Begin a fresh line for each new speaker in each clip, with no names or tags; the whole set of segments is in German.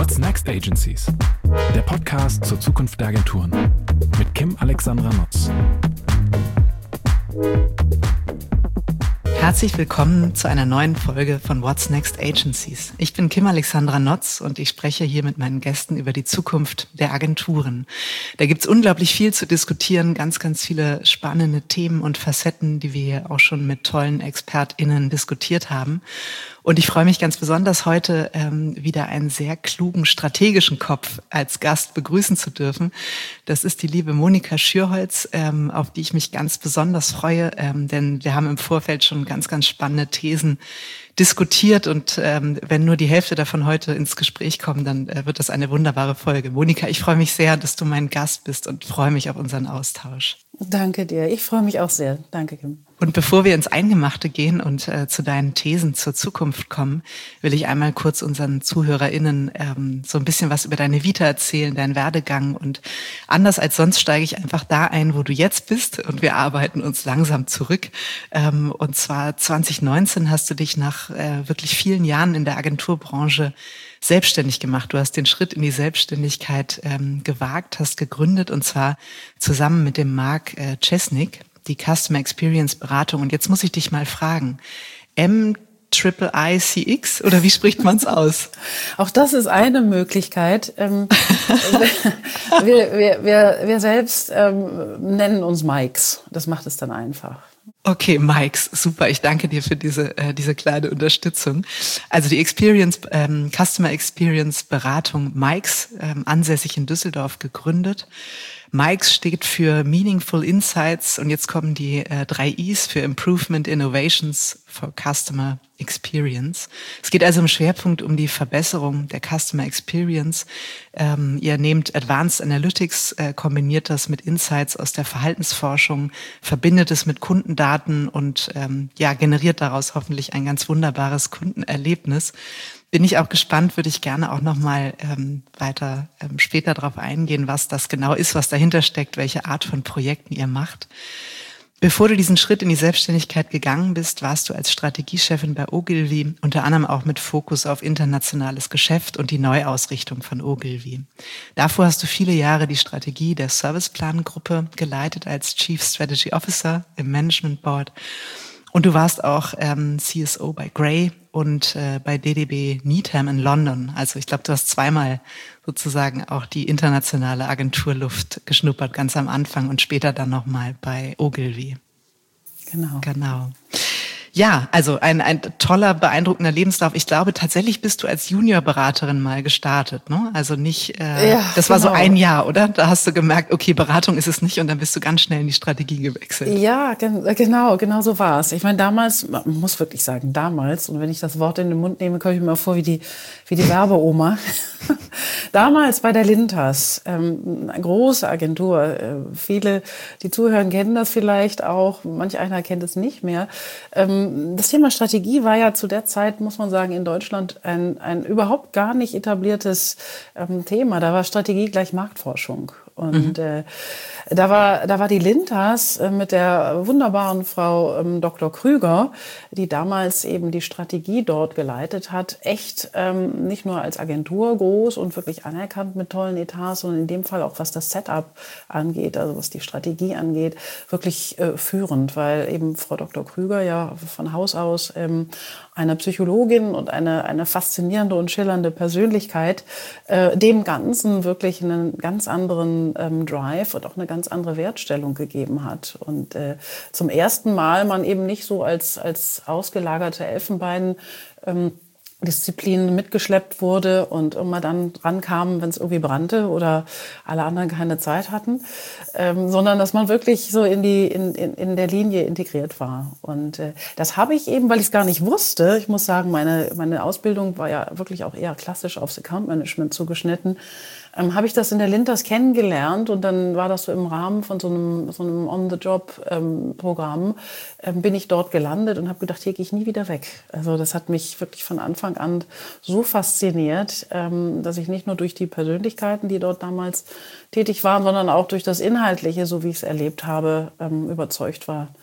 What's Next Agencies? Der Podcast zur Zukunft der Agenturen mit Kim Alexandra Notz.
Herzlich willkommen zu einer neuen Folge von What's Next Agencies. Ich bin Kim Alexandra Notz und ich spreche hier mit meinen Gästen über die Zukunft der Agenturen. Da gibt's unglaublich viel zu diskutieren, ganz, ganz viele spannende Themen und Facetten, die wir hier auch schon mit tollen ExpertInnen diskutiert haben. Und ich freue mich ganz besonders, heute wieder einen sehr klugen, strategischen Kopf als Gast begrüßen zu dürfen. Das ist die liebe Monika Schürholz, auf die ich mich ganz besonders freue, denn wir haben im Vorfeld schon ganz, ganz spannende Thesen diskutiert und wenn nur die Hälfte davon heute ins Gespräch kommen, dann wird das eine wunderbare Folge. Monika, ich freue mich sehr, dass du mein Gast bist und freue mich auf unseren Austausch.
Danke dir, ich freue mich auch sehr. Danke, Kim.
Und bevor wir ins Eingemachte gehen und zu deinen Thesen zur Zukunft kommen, will ich einmal kurz unseren ZuhörerInnen so ein bisschen was über deine Vita erzählen, deinen Werdegang. Und anders als sonst steige ich einfach da ein, wo du jetzt bist und wir arbeiten uns langsam zurück. Und zwar 2019 hast du dich nach wirklich vielen Jahren in der Agenturbranche selbstständig gemacht. Du hast den Schritt in die Selbstständigkeit gewagt, hast gegründet und zwar zusammen mit dem Marc Czesnik, die Customer Experience Beratung. Und jetzt muss ich dich mal fragen, MIICX oder wie spricht man es aus?
Auch das ist eine Möglichkeit. Wir selbst nennen uns Mikes. Das macht es dann einfach.
Okay, Mikes, super. Ich danke dir für diese kleine Unterstützung. Also die Customer Experience Beratung Mikes, ansässig in Düsseldorf gegründet. Mikes steht für Meaningful Insights und jetzt kommen die 3 Is für Improvement Innovations for Customer Experience. Es geht also im Schwerpunkt um die Verbesserung der Customer Experience. Ihr nehmt Advanced Analytics, kombiniert das mit Insights aus der Verhaltensforschung, verbindet es mit Kundendaten und generiert daraus hoffentlich ein ganz wunderbares Kundenerlebnis. Bin ich auch gespannt, würde ich gerne auch nochmal weiter später darauf eingehen, was das genau ist, was dahinter steckt, welche Art von Projekten ihr macht. Bevor du diesen Schritt in die Selbstständigkeit gegangen bist, warst du als Strategiechefin bei Ogilvy, unter anderem auch mit Fokus auf internationales Geschäft und die Neuausrichtung von Ogilvy. Davor hast du viele Jahre die Strategie der Serviceplan-Gruppe geleitet als Chief Strategy Officer im Management Board. Und du warst auch CSO bei Grey und bei DDB Needham in London. Also ich glaube, du hast zweimal sozusagen auch die internationale Agenturluft geschnuppert, ganz am Anfang und später dann nochmal bei Ogilvy. Genau. Ja, also ein toller, beeindruckender Lebenslauf. Ich glaube, tatsächlich bist du als Juniorberaterin mal gestartet, ne? Also nicht, das war so ein Jahr, oder? Da hast du gemerkt, okay, Beratung ist es nicht und dann bist du ganz schnell in die Strategie gewechselt.
Ja, genau so war es. Ich meine, damals, man muss wirklich sagen, damals, und wenn ich das Wort in den Mund nehme, komme ich mir mal vor wie die Werbeoma. Damals bei der Lintas, eine große Agentur. Viele, die zuhören, kennen das vielleicht auch. Manch einer kennt es nicht mehr. Das Thema Strategie war ja zu der Zeit, muss man sagen, in Deutschland ein überhaupt gar nicht etabliertes Thema. Da war Strategie gleich Marktforschung. Und da war die Lintas mit der wunderbaren Frau Dr. Krüger, die damals eben die Strategie dort geleitet hat, echt nicht nur als Agentur groß und wirklich anerkannt mit tollen Etats, sondern in dem Fall auch, was das Setup angeht, also was die Strategie angeht, wirklich führend, weil eben Frau Dr. Krüger ja von Haus aus eine Psychologin und eine faszinierende und schillernde Persönlichkeit dem Ganzen wirklich einen ganz anderen Drive und auch eine ganz andere Wertstellung gegeben hat. Und zum ersten Mal man eben nicht so als ausgelagerte Elfenbein Disziplin mitgeschleppt wurde und immer dann rankam, wenn es irgendwie brannte oder alle anderen keine Zeit hatten, sondern dass man wirklich so in der Linie integriert war. Und das habe ich eben, weil ich es gar nicht wusste, ich muss sagen, meine Ausbildung war ja wirklich auch eher klassisch aufs Account Management zugeschnitten, habe ich das in der Lintas kennengelernt und dann war das so im Rahmen von so einem On-the-Job-Programm, bin ich dort gelandet und habe gedacht, hier gehe ich nie wieder weg. Also das hat mich wirklich von Anfang an so fasziniert, dass ich nicht nur durch die Persönlichkeiten, die dort damals tätig waren, sondern auch durch das Inhaltliche, so wie ich es erlebt habe, überzeugt war,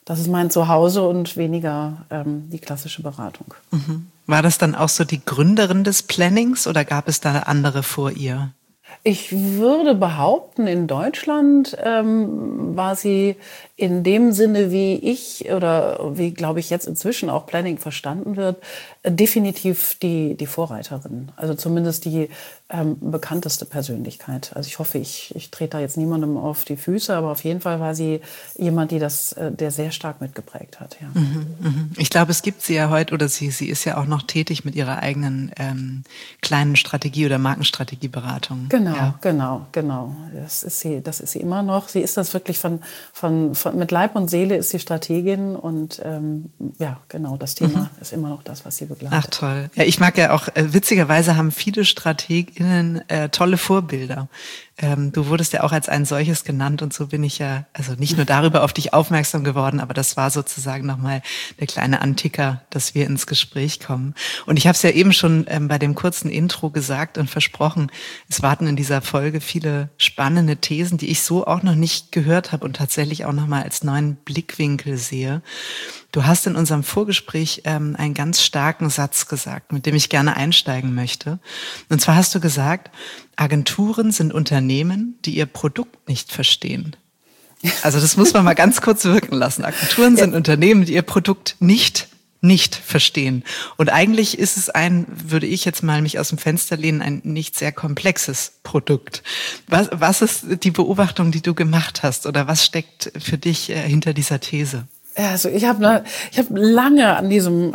das ist mein Zuhause und weniger die klassische Beratung.
Mhm. War das dann auch so die Gründerin des Plannings oder gab es da andere vor ihr?
Ich würde behaupten, in Deutschland war sie in dem Sinne, wie ich oder wie, glaube ich, jetzt inzwischen auch Planning verstanden wird, definitiv die Vorreiterin. Also zumindest die bekannteste Persönlichkeit. Also ich hoffe, ich trete da jetzt niemandem auf die Füße, aber auf jeden Fall war sie jemand, der sehr stark mitgeprägt hat. Ja.
Ich glaube, es gibt sie ja heute, oder sie ist ja auch noch tätig mit ihrer eigenen kleinen Strategie- oder Markenstrategieberatung.
Genau. Das ist sie immer noch. Sie ist das wirklich mit Leib und Seele ist sie Strategin und das Thema ist immer noch das, was sie begleitet.
Ach toll. Ja, ich mag ja auch, witzigerweise haben viele StrategInnen tolle Vorbilder. Du wurdest ja auch als ein solches genannt und so bin ich ja, also nicht nur darüber auf dich aufmerksam geworden, aber das war sozusagen nochmal der kleine Anticker, dass wir ins Gespräch kommen. Und ich habe es ja eben schon bei dem kurzen Intro gesagt und versprochen, es warten in dieser Folge viele spannende Thesen, die ich so auch noch nicht gehört habe und tatsächlich auch nochmal als neuen Blickwinkel sehe. Du hast in unserem Vorgespräch einen ganz starken Satz gesagt, mit dem ich gerne einsteigen möchte. Und zwar hast du gesagt, Agenturen sind Unternehmen, die ihr Produkt nicht verstehen. Also das muss man mal ganz kurz wirken lassen. Agenturen sind Unternehmen, die ihr Produkt nicht verstehen. Und eigentlich ist es würde ich jetzt mal mich aus dem Fenster lehnen, ein nicht sehr komplexes Produkt. Was ist die Beobachtung, die du gemacht hast oder was steckt für dich hinter dieser These?
Also ich habe lange an diesem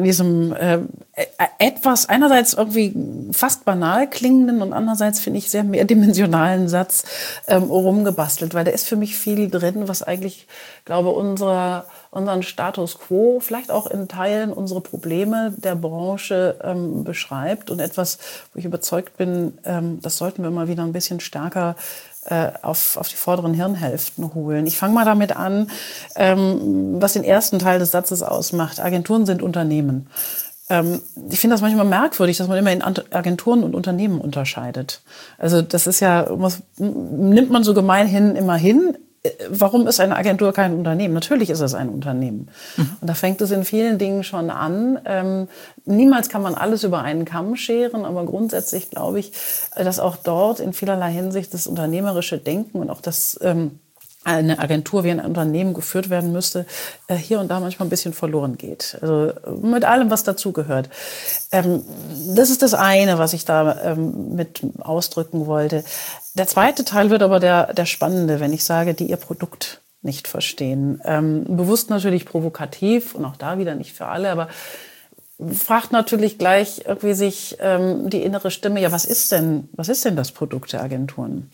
etwas einerseits irgendwie fast banal klingenden und andererseits finde ich sehr mehrdimensionalen Satz rumgebastelt, weil da ist für mich viel drin, was eigentlich, glaube unseren Status quo, vielleicht auch in Teilen unsere Probleme der Branche beschreibt und etwas, wo ich überzeugt bin, das sollten wir mal wieder ein bisschen stärker auf die vorderen Hirnhälften holen. Ich fange mal damit an, was den ersten Teil des Satzes ausmacht. Agenturen sind Unternehmen. Ich finde das manchmal merkwürdig, dass man immer in Agenturen und Unternehmen unterscheidet. Also das ist nimmt man so gemeinhin immer hin. Warum ist eine Agentur kein Unternehmen? Natürlich ist es ein Unternehmen. Und da fängt es in vielen Dingen schon an. Niemals kann man alles über einen Kamm scheren, aber grundsätzlich glaube ich, dass auch dort in vielerlei Hinsicht das unternehmerische Denken und auch das eine Agentur wie ein Unternehmen geführt werden müsste, hier und da manchmal ein bisschen verloren geht. Also mit allem, was dazugehört. Das ist das eine, was ich da mit ausdrücken wollte. Der zweite Teil wird aber der spannende, wenn ich sage, die ihr Produkt nicht verstehen. Bewusst natürlich provokativ und auch da wieder nicht für alle, aber fragt natürlich gleich irgendwie sich die innere Stimme, ja, was ist denn das Produkt der Agenturen?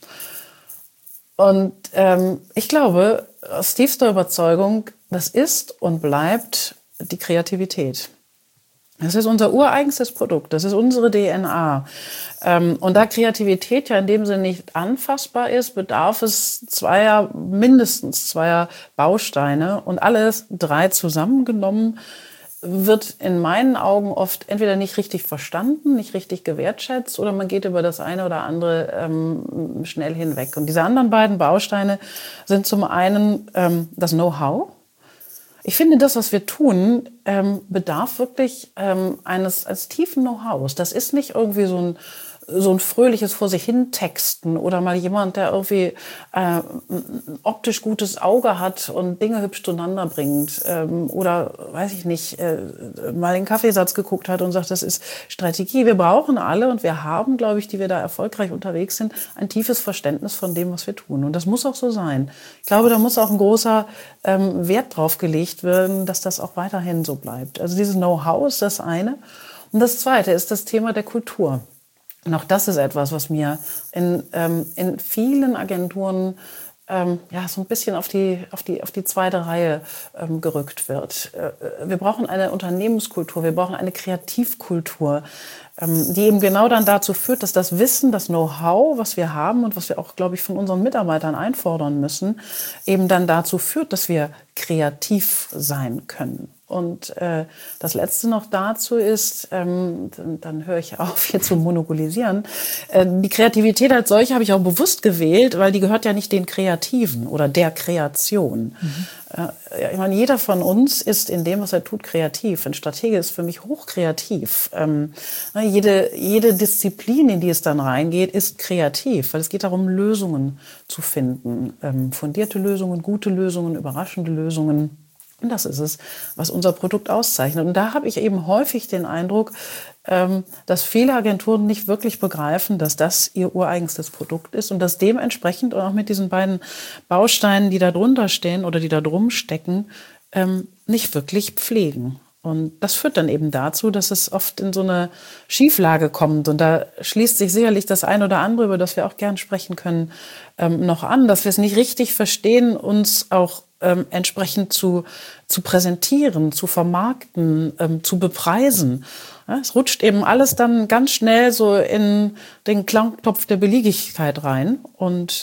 Und ich glaube, aus tiefster Überzeugung, das ist und bleibt die Kreativität. Das ist unser ureigenstes Produkt, das ist unsere DNA. Und da Kreativität ja in dem Sinne nicht anfassbar ist, bedarf es mindestens zweier Bausteine und alles 3 zusammengenommen wird in meinen Augen oft entweder nicht richtig verstanden, nicht richtig gewertschätzt oder man geht über das eine oder andere schnell hinweg. Und diese anderen beiden Bausteine sind zum einen das Know-how. Ich finde, das, was wir tun, bedarf wirklich eines tiefen Know-hows. Das ist nicht irgendwie so ein fröhliches vor sich hin Texten oder mal jemand, der irgendwie ein optisch gutes Auge hat und Dinge hübsch zueinander bringt oder, weiß ich nicht, mal den Kaffeesatz geguckt hat und sagt, das ist Strategie. Wir brauchen alle und wir haben, glaube ich, die wir da erfolgreich unterwegs sind, ein tiefes Verständnis von dem, was wir tun. Und das muss auch so sein. Ich glaube, da muss auch ein großer Wert drauf gelegt werden, dass das auch weiterhin so bleibt. Also dieses Know-how ist das eine. Und das zweite ist das Thema der Kultur. Und auch das ist etwas, was mir in vielen Agenturen so ein bisschen auf die zweite Reihe gerückt wird. Wir brauchen eine Unternehmenskultur, wir brauchen eine Kreativkultur, die eben genau dann dazu führt, dass das Wissen, das Know-how, was wir haben und was wir auch, glaube ich, von unseren Mitarbeitern einfordern müssen, eben dann dazu führt, dass wir kreativ sein können. Und das Letzte noch dazu ist, dann höre ich auf, hier zu monopolisieren, die Kreativität als solche habe ich auch bewusst gewählt, weil die gehört ja nicht den Kreativen oder der Kreation. Ich meine, jeder von uns ist in dem, was er tut, kreativ. Ein Stratege ist für mich hochkreativ. Jede Disziplin, in die es dann reingeht, ist kreativ, weil es geht darum, Lösungen zu finden. Fundierte Lösungen, gute Lösungen, überraschende Lösungen. Und das ist es, was unser Produkt auszeichnet. Und da habe ich eben häufig den Eindruck, dass viele Agenturen nicht wirklich begreifen, dass das ihr ureigenstes Produkt ist und dass dementsprechend auch mit diesen beiden Bausteinen, die da drunter stehen oder die da drum stecken, nicht wirklich pflegen. Und das führt dann eben dazu, dass es oft in so eine Schieflage kommt. Und da schließt sich sicherlich das ein oder andere, über das wir auch gern sprechen können, noch an, dass wir es nicht richtig verstehen, uns auch entsprechend zu präsentieren, zu vermarkten, zu bepreisen. Ja, es rutscht eben alles dann ganz schnell so in den Klangtopf der Beliebigkeit rein. Und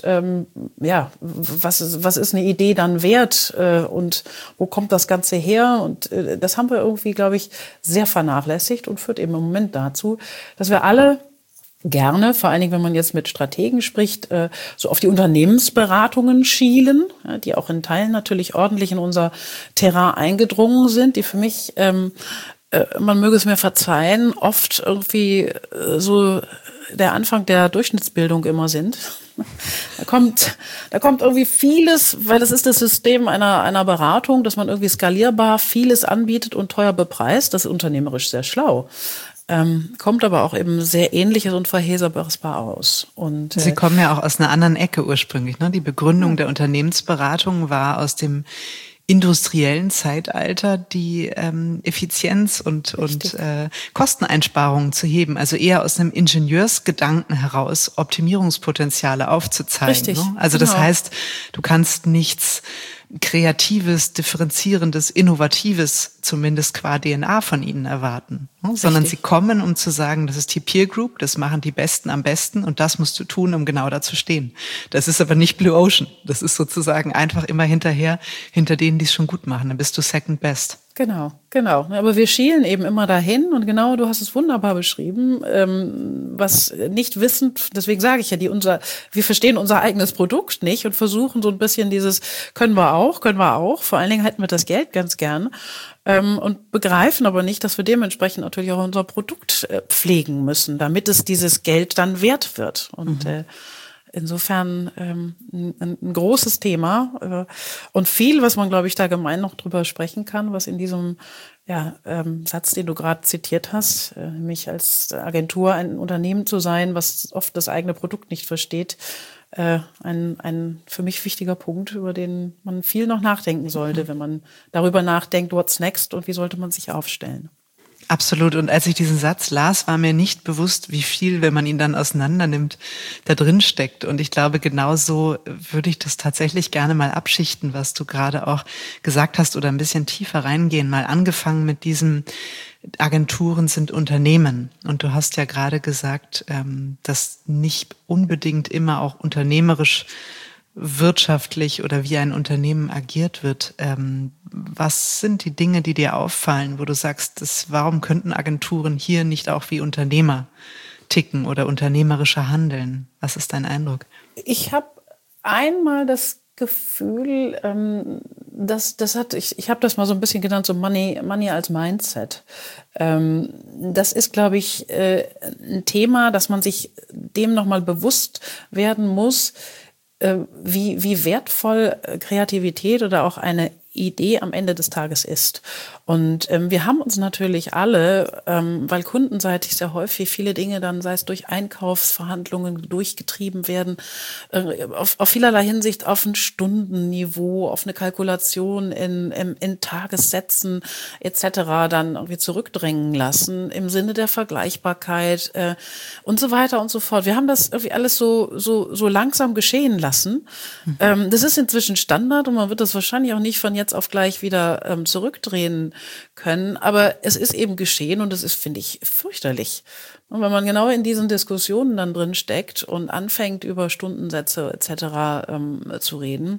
was ist eine Idee dann wert und wo kommt das Ganze her? Und das haben wir irgendwie, glaube ich, sehr vernachlässigt und führt eben im Moment dazu, dass wir alle gerne, vor allen Dingen, wenn man jetzt mit Strategen spricht, so auf die Unternehmensberatungen schielen, die auch in Teilen natürlich ordentlich in unser Terrain eingedrungen sind, die für mich, man möge es mir verzeihen, oft irgendwie so der Anfang der Durchschnittsbildung immer sind. Da kommt irgendwie vieles, weil das ist das System einer Beratung, dass man irgendwie skalierbar vieles anbietet und teuer bepreist. Das ist unternehmerisch sehr schlau. Kommt aber auch eben sehr Ähnliches und Verheserbares aus. Und,
Sie kommen ja auch aus einer anderen Ecke ursprünglich, ne? Die Begründung der Unternehmensberatung war aus dem industriellen Zeitalter, die Effizienz und Kosteneinsparungen zu heben. Also eher aus einem Ingenieursgedanken heraus Optimierungspotenziale aufzuzeigen.
Richtig,
ne? Also das heißt, du kannst nichts Kreatives, Differenzierendes, Innovatives, zumindest qua DNA von ihnen erwarten. Sondern sie kommen, um zu sagen, das ist die Peer Group, das machen die Besten am besten und das musst du tun, um genau da zu stehen. Das ist aber nicht Blue Ocean. Das ist sozusagen einfach immer hinter denen, die es schon gut machen. Dann bist du second best.
Genau. Aber wir schielen eben immer dahin und genau, du hast es wunderbar beschrieben, was nicht wissend, deswegen sage ich ja, wir verstehen unser eigenes Produkt nicht und versuchen so ein bisschen dieses, können wir auch, vor allen Dingen hätten wir das Geld ganz gern und begreifen aber nicht, dass wir dementsprechend natürlich auch unser Produkt pflegen müssen, damit es dieses Geld dann wert wird und insofern ein großes Thema und viel, was man, glaube ich, da gemein noch drüber sprechen kann, was in diesem Satz, den du gerade zitiert hast, nämlich als Agentur ein Unternehmen zu sein, was oft das eigene Produkt nicht versteht, ein für mich wichtiger Punkt, über den man viel noch nachdenken sollte, wenn man darüber nachdenkt, what's next und wie sollte man sich aufstellen.
Absolut. Und als ich diesen Satz las, war mir nicht bewusst, wie viel, wenn man ihn dann auseinander nimmt, da drin steckt. Und ich glaube, genauso würde ich das tatsächlich gerne mal abschichten, was du gerade auch gesagt hast oder ein bisschen tiefer reingehen. Mal angefangen mit diesem Agenturen sind Unternehmen. Und du hast ja gerade gesagt, dass nicht unbedingt immer auch unternehmerisch wirtschaftlich oder wie ein Unternehmen agiert wird. Was sind die Dinge, die dir auffallen, wo du sagst, warum könnten Agenturen hier nicht auch wie Unternehmer ticken oder unternehmerischer handeln? Was ist dein Eindruck? Ich
habe einmal das Gefühl, ich habe das mal so ein bisschen genannt, so Money als Mindset. Das ist, glaube ich, ein Thema, dass man sich dem nochmal bewusst werden muss, wie wertvoll Kreativität oder auch eine Idee am Ende des Tages ist. Und wir haben uns natürlich alle, weil kundenseitig sehr häufig viele Dinge dann, sei es durch Einkaufsverhandlungen durchgetrieben werden, auf vielerlei Hinsicht auf ein Stundenniveau, auf eine Kalkulation in Tagessätzen etc. dann irgendwie zurückdrängen lassen im Sinne der Vergleichbarkeit und so weiter und so fort. Wir haben das irgendwie alles so langsam geschehen lassen. Das ist inzwischen Standard und man wird das wahrscheinlich auch nicht von jetzt auf gleich wieder zurückdrehen können. Aber es ist eben geschehen und es ist, finde ich, fürchterlich. Und wenn man genau in diesen Diskussionen dann drin steckt und anfängt, über Stundensätze etc. Zu reden,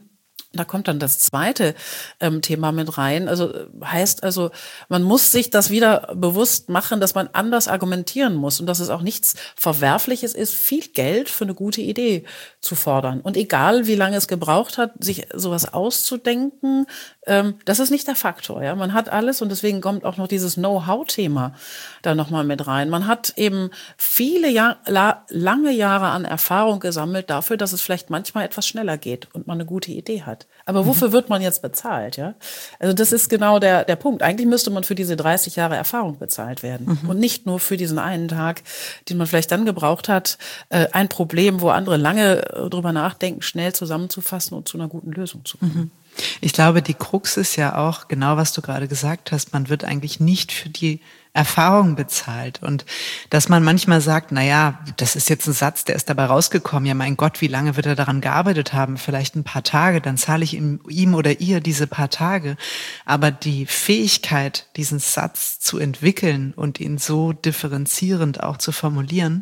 Da kommt dann das zweite Thema mit rein. Also heißt also, man muss sich das wieder bewusst machen, dass man anders argumentieren muss und dass es auch nichts Verwerfliches ist, viel Geld für eine gute Idee zu fordern. Und egal, wie lange es gebraucht hat, sich sowas auszudenken, das ist nicht der Faktor. Ja, man hat alles und deswegen kommt auch noch dieses Know-how-Thema da nochmal mit rein. Man hat eben viele lange Jahre an Erfahrung gesammelt dafür, dass es vielleicht manchmal etwas schneller geht und man eine gute Idee hat. Aber wofür wird man jetzt bezahlt? Ja? Also das ist genau der Punkt. Eigentlich müsste man für diese 30 Jahre Erfahrung bezahlt werden und nicht nur für diesen einen Tag, den man vielleicht dann gebraucht hat, ein Problem, wo andere lange drüber nachdenken, schnell zusammenzufassen und zu einer guten Lösung zu kommen.
Ich glaube, die Krux ist ja auch genau, was du gerade gesagt hast. Man wird eigentlich nicht für die Erfahrung bezahlt. Und dass man manchmal sagt, na ja, das ist jetzt ein Satz, der ist dabei rausgekommen. Ja, mein Gott, wie lange wird er daran gearbeitet haben? Vielleicht ein paar Tage, dann zahle ich ihm oder ihr diese paar Tage. Aber die Fähigkeit, diesen Satz zu entwickeln und ihn so differenzierend auch zu formulieren,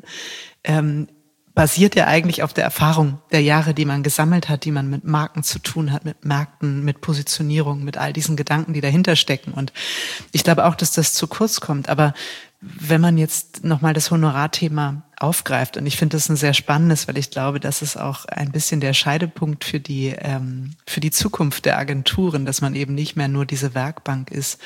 basiert ja eigentlich auf der Erfahrung der Jahre, die man gesammelt hat, die man mit Marken zu tun hat, mit Märkten, mit Positionierung, mit all diesen Gedanken, die dahinter stecken. Und ich glaube auch, dass das zu kurz kommt. Aber wenn man jetzt nochmal das Honorarthema aufgreift, und ich finde das ein sehr spannendes, weil ich glaube, das ist auch ein bisschen der Scheidepunkt für die Zukunft der Agenturen, dass man eben nicht mehr nur diese Werkbank ist.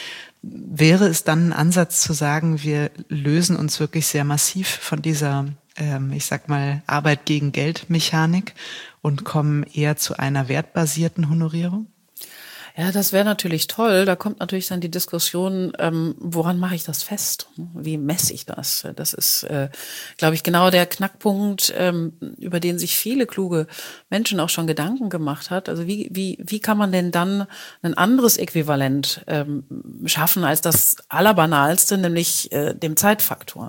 Wäre es dann ein Ansatz zu sagen, wir lösen uns wirklich sehr massiv von dieser ich sag mal, Arbeit gegen Geld-Mechanik und kommen eher zu einer wertbasierten Honorierung?
Ja, das wäre natürlich toll. Da kommt natürlich dann die Diskussion, woran mache ich das fest? Wie messe ich das? Das ist, glaube ich, genau der Knackpunkt, über den sich viele kluge Menschen auch schon Gedanken gemacht hat. Also wie kann man denn dann ein anderes Äquivalent schaffen als das Allerbanalste, nämlich dem Zeitfaktor?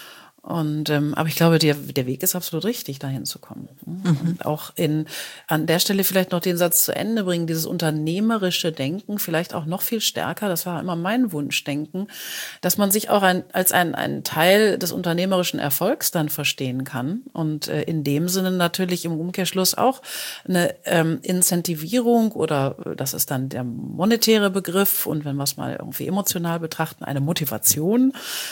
Und aber ich glaube, der Weg ist absolut richtig, dahin zu kommen. Und auch an der Stelle vielleicht noch den Satz zu Ende bringen, dieses unternehmerische Denken, vielleicht auch noch viel stärker, das war immer mein Wunschdenken, dass man sich auch als einen Teil des unternehmerischen Erfolgs dann verstehen kann und in dem Sinne natürlich im Umkehrschluss auch eine Incentivierung oder das ist dann der monetäre Begriff und wenn wir es mal irgendwie emotional betrachten, eine Motivation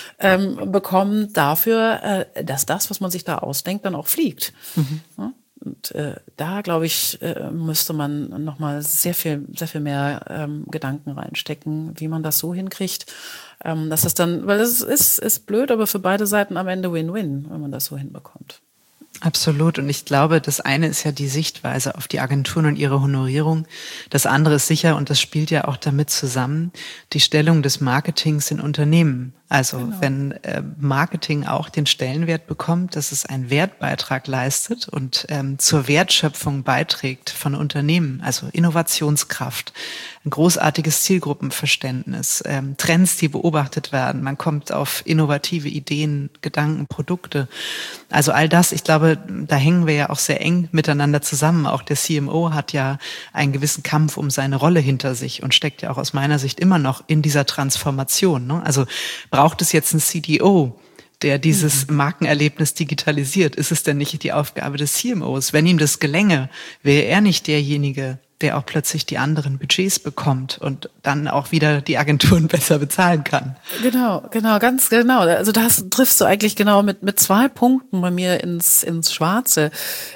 bekommt dafür, dass das, was man sich da ausdenkt, dann auch fliegt. Ja? Und da, glaube ich, müsste man nochmal sehr viel mehr Gedanken reinstecken, wie man das so hinkriegt, dass es dann, weil es ist blöd, aber für beide Seiten am Ende Win-Win, wenn man das so hinbekommt.
Absolut. Und ich glaube, das eine ist ja die Sichtweise auf die Agenturen und ihre Honorierung. Das andere ist sicher, und das spielt ja auch damit zusammen, die Stellung des Marketings in Unternehmen. Also wenn Marketing auch den Stellenwert bekommt, dass es einen Wertbeitrag leistet und zur Wertschöpfung beiträgt von Unternehmen, also Innovationskraft, ein großartiges Zielgruppenverständnis, Trends, die beobachtet werden, man kommt auf innovative Ideen, Gedanken, Produkte. Also all das, ich glaube, da hängen wir ja auch sehr eng miteinander zusammen. Auch der CMO hat ja einen gewissen Kampf um seine Rolle hinter sich und steckt ja auch aus meiner Sicht immer noch in dieser Transformation. Ne? Also braucht es jetzt einen CDO, der dieses Markenerlebnis digitalisiert? Ist es denn nicht die Aufgabe des CMOs? Wenn ihm das gelänge, wäre er nicht derjenige, der auch plötzlich die anderen Budgets bekommt und dann auch wieder die Agenturen besser bezahlen kann.
Genau, ganz genau. Also das triffst du eigentlich genau mit 2 Punkten bei mir ins Schwarze.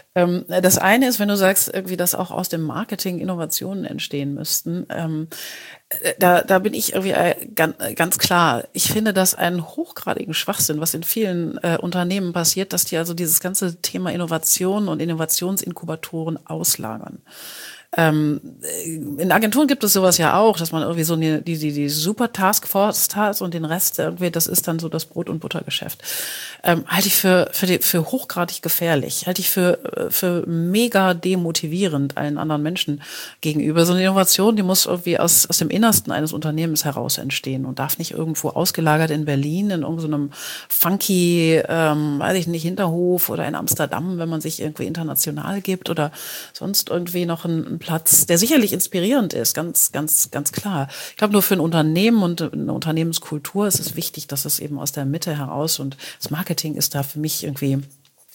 Das eine ist, wenn du sagst, irgendwie, dass auch aus dem Marketing Innovationen entstehen müssten. Da bin ich irgendwie ganz klar. Ich finde das einen hochgradigen Schwachsinn, was in vielen Unternehmen passiert, dass die also dieses ganze Thema Innovation und Innovationsinkubatoren auslagern. In Agenturen gibt es sowas ja auch, dass man irgendwie so die Super Taskforce hat und den Rest irgendwie, das ist dann so das Brot- und Buttergeschäft. Halte ich für hochgradig gefährlich, halte ich für mega demotivierend allen anderen Menschen gegenüber. So eine Innovation, die muss irgendwie aus dem Innersten eines Unternehmens heraus entstehen und darf nicht irgendwo ausgelagert in Berlin in irgendeinem funky, weiß ich nicht, Hinterhof oder in Amsterdam, wenn man sich irgendwie international gibt oder sonst irgendwie noch ein Platz, der sicherlich inspirierend ist, ganz klar. Ich glaube, nur für ein Unternehmen und eine Unternehmenskultur ist es wichtig, dass es eben aus der Mitte heraus und das Marketing ist da für mich irgendwie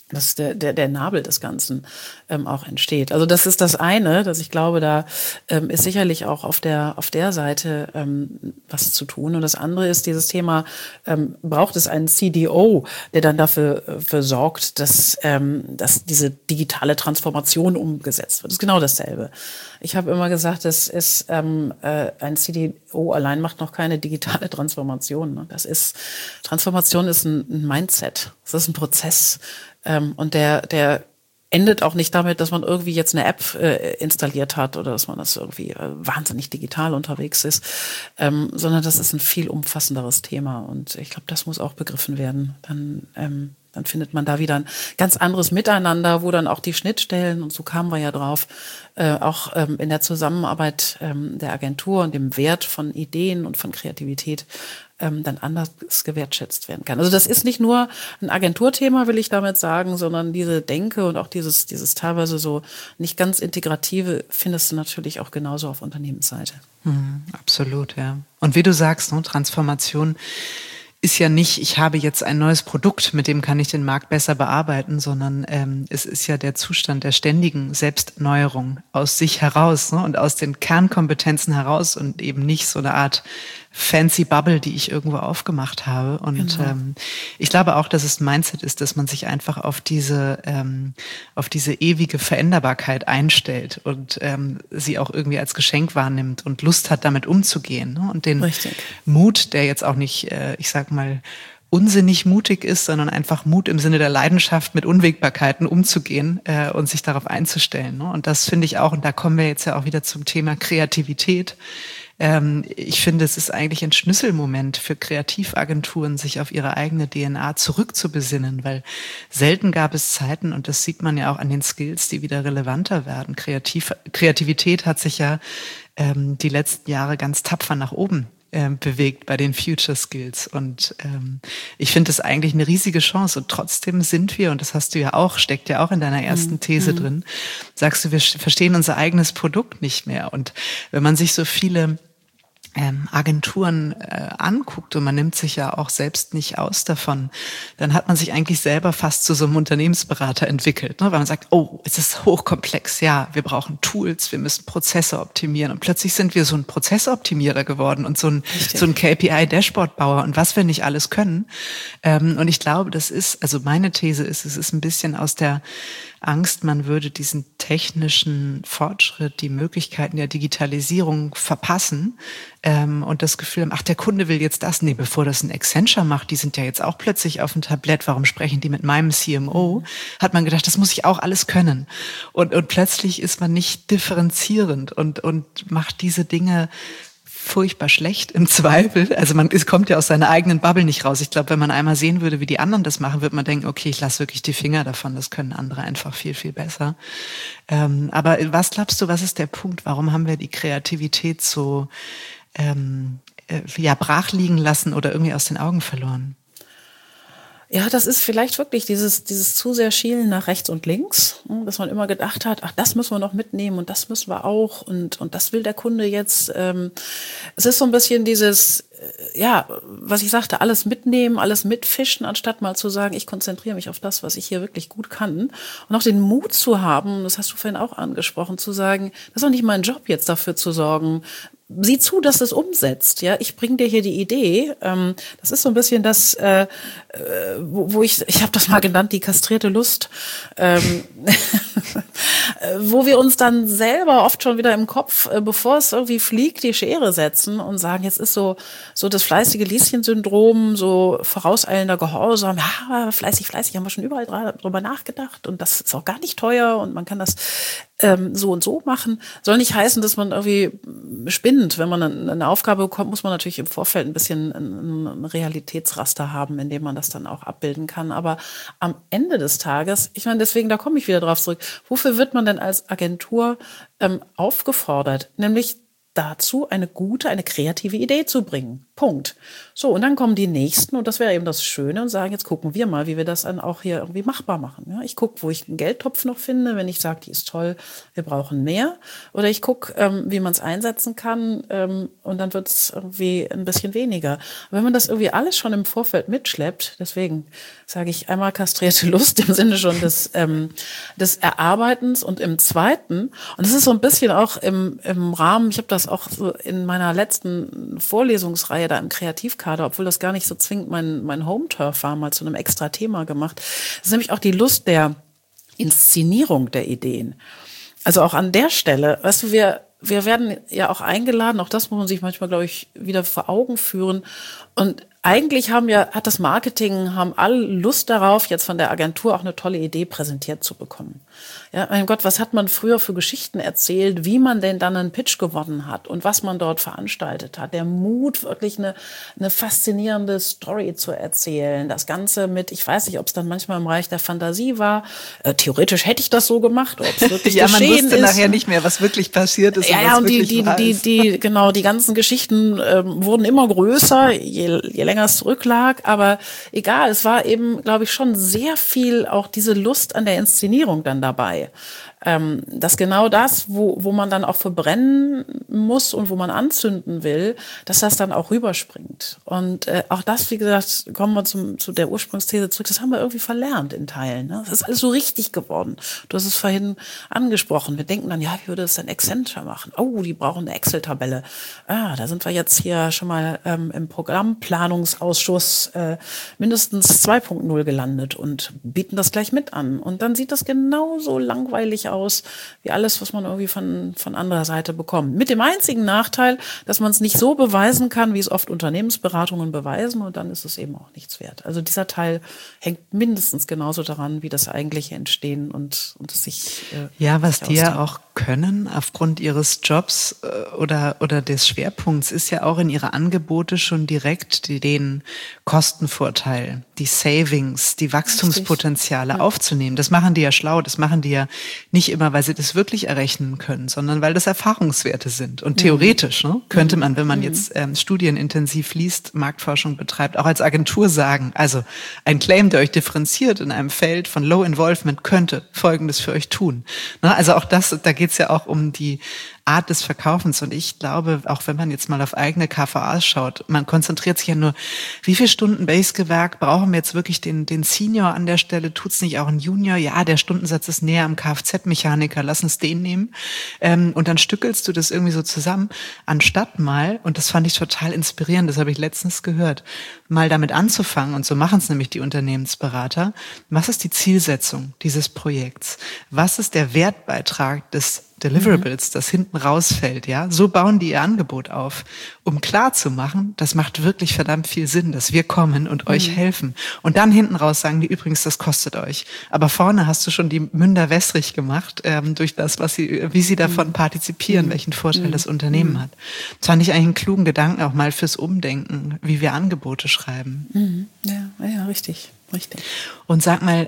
dass der Nabel des Ganzen auch entsteht. Also das ist das eine, dass ich glaube, da ist sicherlich auch auf der Seite was zu tun. Und das andere ist dieses Thema, braucht es einen CDO, der dann dafür sorgt, dass diese digitale Transformation umgesetzt wird. Das ist genau dasselbe. Ich habe immer gesagt, das ist ein CDO allein macht noch keine digitale Transformation. Ne? Transformation ist ein Mindset. Das ist ein Prozess. Und der endet auch nicht damit, dass man irgendwie jetzt eine App installiert hat oder dass man das irgendwie wahnsinnig digital unterwegs ist, sondern das ist ein viel umfassenderes Thema. Und ich glaube, das muss auch begriffen werden. Dann findet man da wieder ein ganz anderes Miteinander, wo dann auch die Schnittstellen, und so kamen wir ja drauf, auch in der Zusammenarbeit der Agentur und dem Wert von Ideen und von Kreativität dann anders gewertschätzt werden kann. Also das ist nicht nur ein Agenturthema, will ich damit sagen, sondern diese Denke und auch dieses teilweise so nicht ganz integrative findest du natürlich auch genauso auf Unternehmensseite.
Absolut, ja. Und wie du sagst, ne, Transformation ist ja nicht, ich habe jetzt ein neues Produkt, mit dem kann ich den Markt besser bearbeiten, sondern es ist ja der Zustand der ständigen Selbstneuerung aus sich heraus, ne, und aus den Kernkompetenzen heraus und eben nicht so eine Art fancy Bubble, die ich irgendwo aufgemacht habe. Und ich glaube auch, dass es ein Mindset ist, dass man sich einfach auf diese ewige Veränderbarkeit einstellt und sie auch irgendwie als Geschenk wahrnimmt und Lust hat, damit umzugehen. Ne? Und den Mut, der jetzt auch nicht, ich sag mal, unsinnig mutig ist, sondern einfach Mut im Sinne der Leidenschaft, mit Unwägbarkeiten umzugehen und sich darauf einzustellen. Ne? Und das finde ich auch, und da kommen wir jetzt ja auch wieder zum Thema Kreativität. Ich finde, es ist eigentlich ein Schlüsselmoment für Kreativagenturen, sich auf ihre eigene DNA zurückzubesinnen, weil selten gab es Zeiten, und das sieht man ja auch an den Skills, die wieder relevanter werden. Kreativität hat sich ja die letzten Jahre ganz tapfer nach oben bewegt bei den Future Skills. Und ich finde das eigentlich eine riesige Chance. Und trotzdem sind wir, und das hast du ja auch, steckt ja auch in deiner ersten These drin, sagst du, wir verstehen unser eigenes Produkt nicht mehr. Und wenn man sich so viele Agenturen anguckt, und man nimmt sich ja auch selbst nicht aus davon, dann hat man sich eigentlich selber fast zu so einem Unternehmensberater entwickelt, ne? Weil man sagt, oh, es ist hochkomplex, ja, wir brauchen Tools, wir müssen Prozesse optimieren, und plötzlich sind wir so ein Prozessoptimierer geworden und so ein KPI-Dashboard-Bauer und was wir nicht alles können. Und ich glaube, das ist, also meine These ist, es ist ein bisschen aus der Angst, man würde diesen technischen Fortschritt, die Möglichkeiten der Digitalisierung verpassen und das Gefühl haben, ach, der Kunde will jetzt das. Nee, bevor das ein Accenture macht, die sind ja jetzt auch plötzlich auf dem Tablett, warum sprechen die mit meinem CMO? Hat man gedacht, das muss ich auch alles können. Und plötzlich ist man nicht differenzierend und macht diese Dinge furchtbar schlecht im Zweifel. Also es kommt ja aus seiner eigenen Bubble nicht raus. Ich glaube, wenn man einmal sehen würde, wie die anderen das machen, würde man denken, okay, ich lasse wirklich die Finger davon, das können andere einfach viel, viel besser. Aber was glaubst du, was ist der Punkt? Warum haben wir die Kreativität so brach liegen lassen oder irgendwie aus den Augen verloren?
Ja, das ist vielleicht wirklich dieses zu sehr Schielen nach rechts und links, dass man immer gedacht hat, ach, das müssen wir noch mitnehmen und das müssen wir auch und das will der Kunde jetzt. Es ist so ein bisschen dieses, was ich sagte, alles mitnehmen, alles mitfischen, anstatt mal zu sagen, ich konzentriere mich auf das, was ich hier wirklich gut kann. Und auch den Mut zu haben, das hast du vorhin auch angesprochen, zu sagen, das ist doch nicht mein Job, jetzt dafür zu sorgen, sieh zu, dass du es umsetzt. Ja, ich bringe dir hier die Idee. Das ist so ein bisschen das, wo ich habe das mal genannt, die kastrierte Lust, wo wir uns dann selber oft schon wieder im Kopf, bevor es irgendwie fliegt, die Schere setzen und sagen, jetzt ist so das fleißige Lieschen-Syndrom, so vorauseilender Gehorsam. Ja, fleißig, haben wir schon überall drüber nachgedacht und das ist auch gar nicht teuer und man kann das so und so machen. Soll nicht heißen, dass man irgendwie spinnt. Wenn man eine Aufgabe bekommt, muss man natürlich im Vorfeld ein bisschen ein Realitätsraster haben, in dem man das dann auch abbilden kann. Aber am Ende des Tages, ich meine, deswegen, da komme ich wieder drauf zurück, wofür wird man denn als Agentur aufgefordert? Nämlich dazu, eine kreative Idee zu bringen. Punkt. So, und dann kommen die Nächsten, und das wäre eben das Schöne, und sagen, jetzt gucken wir mal, wie wir das dann auch hier irgendwie machbar machen. Ja, ich gucke, wo ich einen Geldtopf noch finde, wenn ich sage, die ist toll, wir brauchen mehr. Oder ich gucke, wie man es einsetzen kann, und dann wird es irgendwie ein bisschen weniger. Aber wenn man das irgendwie alles schon im Vorfeld mitschleppt, deswegen sage ich einmal kastrierte Lust im Sinne schon des Erarbeitens, und im Zweiten, und das ist so ein bisschen auch im Rahmen, ich habe das auch so in meiner letzten Vorlesungsreihe da im Kreativkader, obwohl das gar nicht so zwingend mein Home-Turf war, mal zu einem extra Thema gemacht. Das ist nämlich auch die Lust der Inszenierung der Ideen. Also auch an der Stelle, weißt du, wir werden ja auch eingeladen, auch das muss man sich manchmal, glaube ich, wieder vor Augen führen. Und eigentlich hat das Marketing, haben alle Lust darauf, jetzt von der Agentur auch eine tolle Idee präsentiert zu bekommen. Ja, mein Gott, was hat man früher für Geschichten erzählt, wie man denn dann einen Pitch gewonnen hat und was man dort veranstaltet hat. Der Mut, wirklich eine faszinierende Story zu erzählen. Das Ganze mit, ich weiß nicht, ob es dann manchmal im Bereich der Fantasie war. Theoretisch hätte ich das so gemacht, ob es wirklich
ja, man
geschehen
wusste
ist.
nachher nicht mehr, was wirklich passiert ist.
Ja, und
die
ganzen Geschichten wurden immer größer, je länger es zurücklag. Aber egal, es war eben, glaube ich, schon sehr viel auch diese Lust an der Inszenierung dann dabei. Dass genau das, wo man dann auch verbrennen muss und wo man anzünden will, dass das dann auch rüberspringt. Und auch das, wie gesagt, kommen wir zu der Ursprungsthese zurück, das haben wir irgendwie verlernt in Teilen. Ne? Das ist alles so richtig geworden. Du hast es vorhin angesprochen. Wir denken dann, ja, wie würde es denn Accenture machen? Oh, die brauchen eine Excel-Tabelle. Da sind wir jetzt hier schon mal im Programmplanungsausschuss mindestens 2.0 gelandet und bieten das gleich mit an. Und dann sieht das genauso langweilig aus, wie alles, was man irgendwie von anderer Seite bekommt. Mit dem einzigen Nachteil, dass man es nicht so beweisen kann, wie es oft Unternehmensberatungen beweisen, und dann ist es eben auch nichts wert. Also dieser Teil hängt mindestens genauso daran, wie das eigentliche Entstehen und es sich
ja, was
sich
die ja
austeilen.
auch können aufgrund ihres Jobs oder des Schwerpunkts, ist ja auch in ihre Angebote schon direkt den Kostenvorteil, die Savings, die Wachstumspotenziale aufzunehmen. Das machen die ja schlau, das machen die ja nicht immer, weil sie das wirklich errechnen können, sondern weil das Erfahrungswerte sind. Und theoretisch könnte man, wenn man jetzt studienintensiv liest, Marktforschung betreibt, auch als Agentur sagen, also ein Claim, der euch differenziert in einem Feld von Low Involvement, könnte Folgendes für euch tun. Also auch das, da geht es ja auch um die Art des Verkaufens. Und ich glaube, auch wenn man jetzt mal auf eigene KVAs schaut, man konzentriert sich ja nur, wie viele Stunden Base-Gewerk brauchen wir jetzt wirklich den Senior an der Stelle? Tut's nicht auch ein Junior? Ja, der Stundensatz ist näher am Kfz-Mechaniker, lass uns den nehmen. Und dann stückelst du das irgendwie so zusammen, anstatt mal, und das fand ich total inspirierend, das habe ich letztens gehört, mal damit anzufangen, und so machen es nämlich die Unternehmensberater. Was ist die Zielsetzung dieses Projekts? Was ist der Wertbeitrag des Deliverables, das hinten rausfällt, ja? So bauen die ihr Angebot auf, um klarzumachen, das macht wirklich verdammt viel Sinn, dass wir kommen und euch helfen. Und dann hinten raus sagen die übrigens, das kostet euch. Aber vorne hast du schon die Münder wässrig gemacht, durch das, wie sie davon partizipieren, welchen Vorteil das Unternehmen hat. Das fand ich eigentlich einen klugen Gedanken auch mal fürs Umdenken, wie wir Angebote schreiben.
Ja, richtig.
Und sag mal,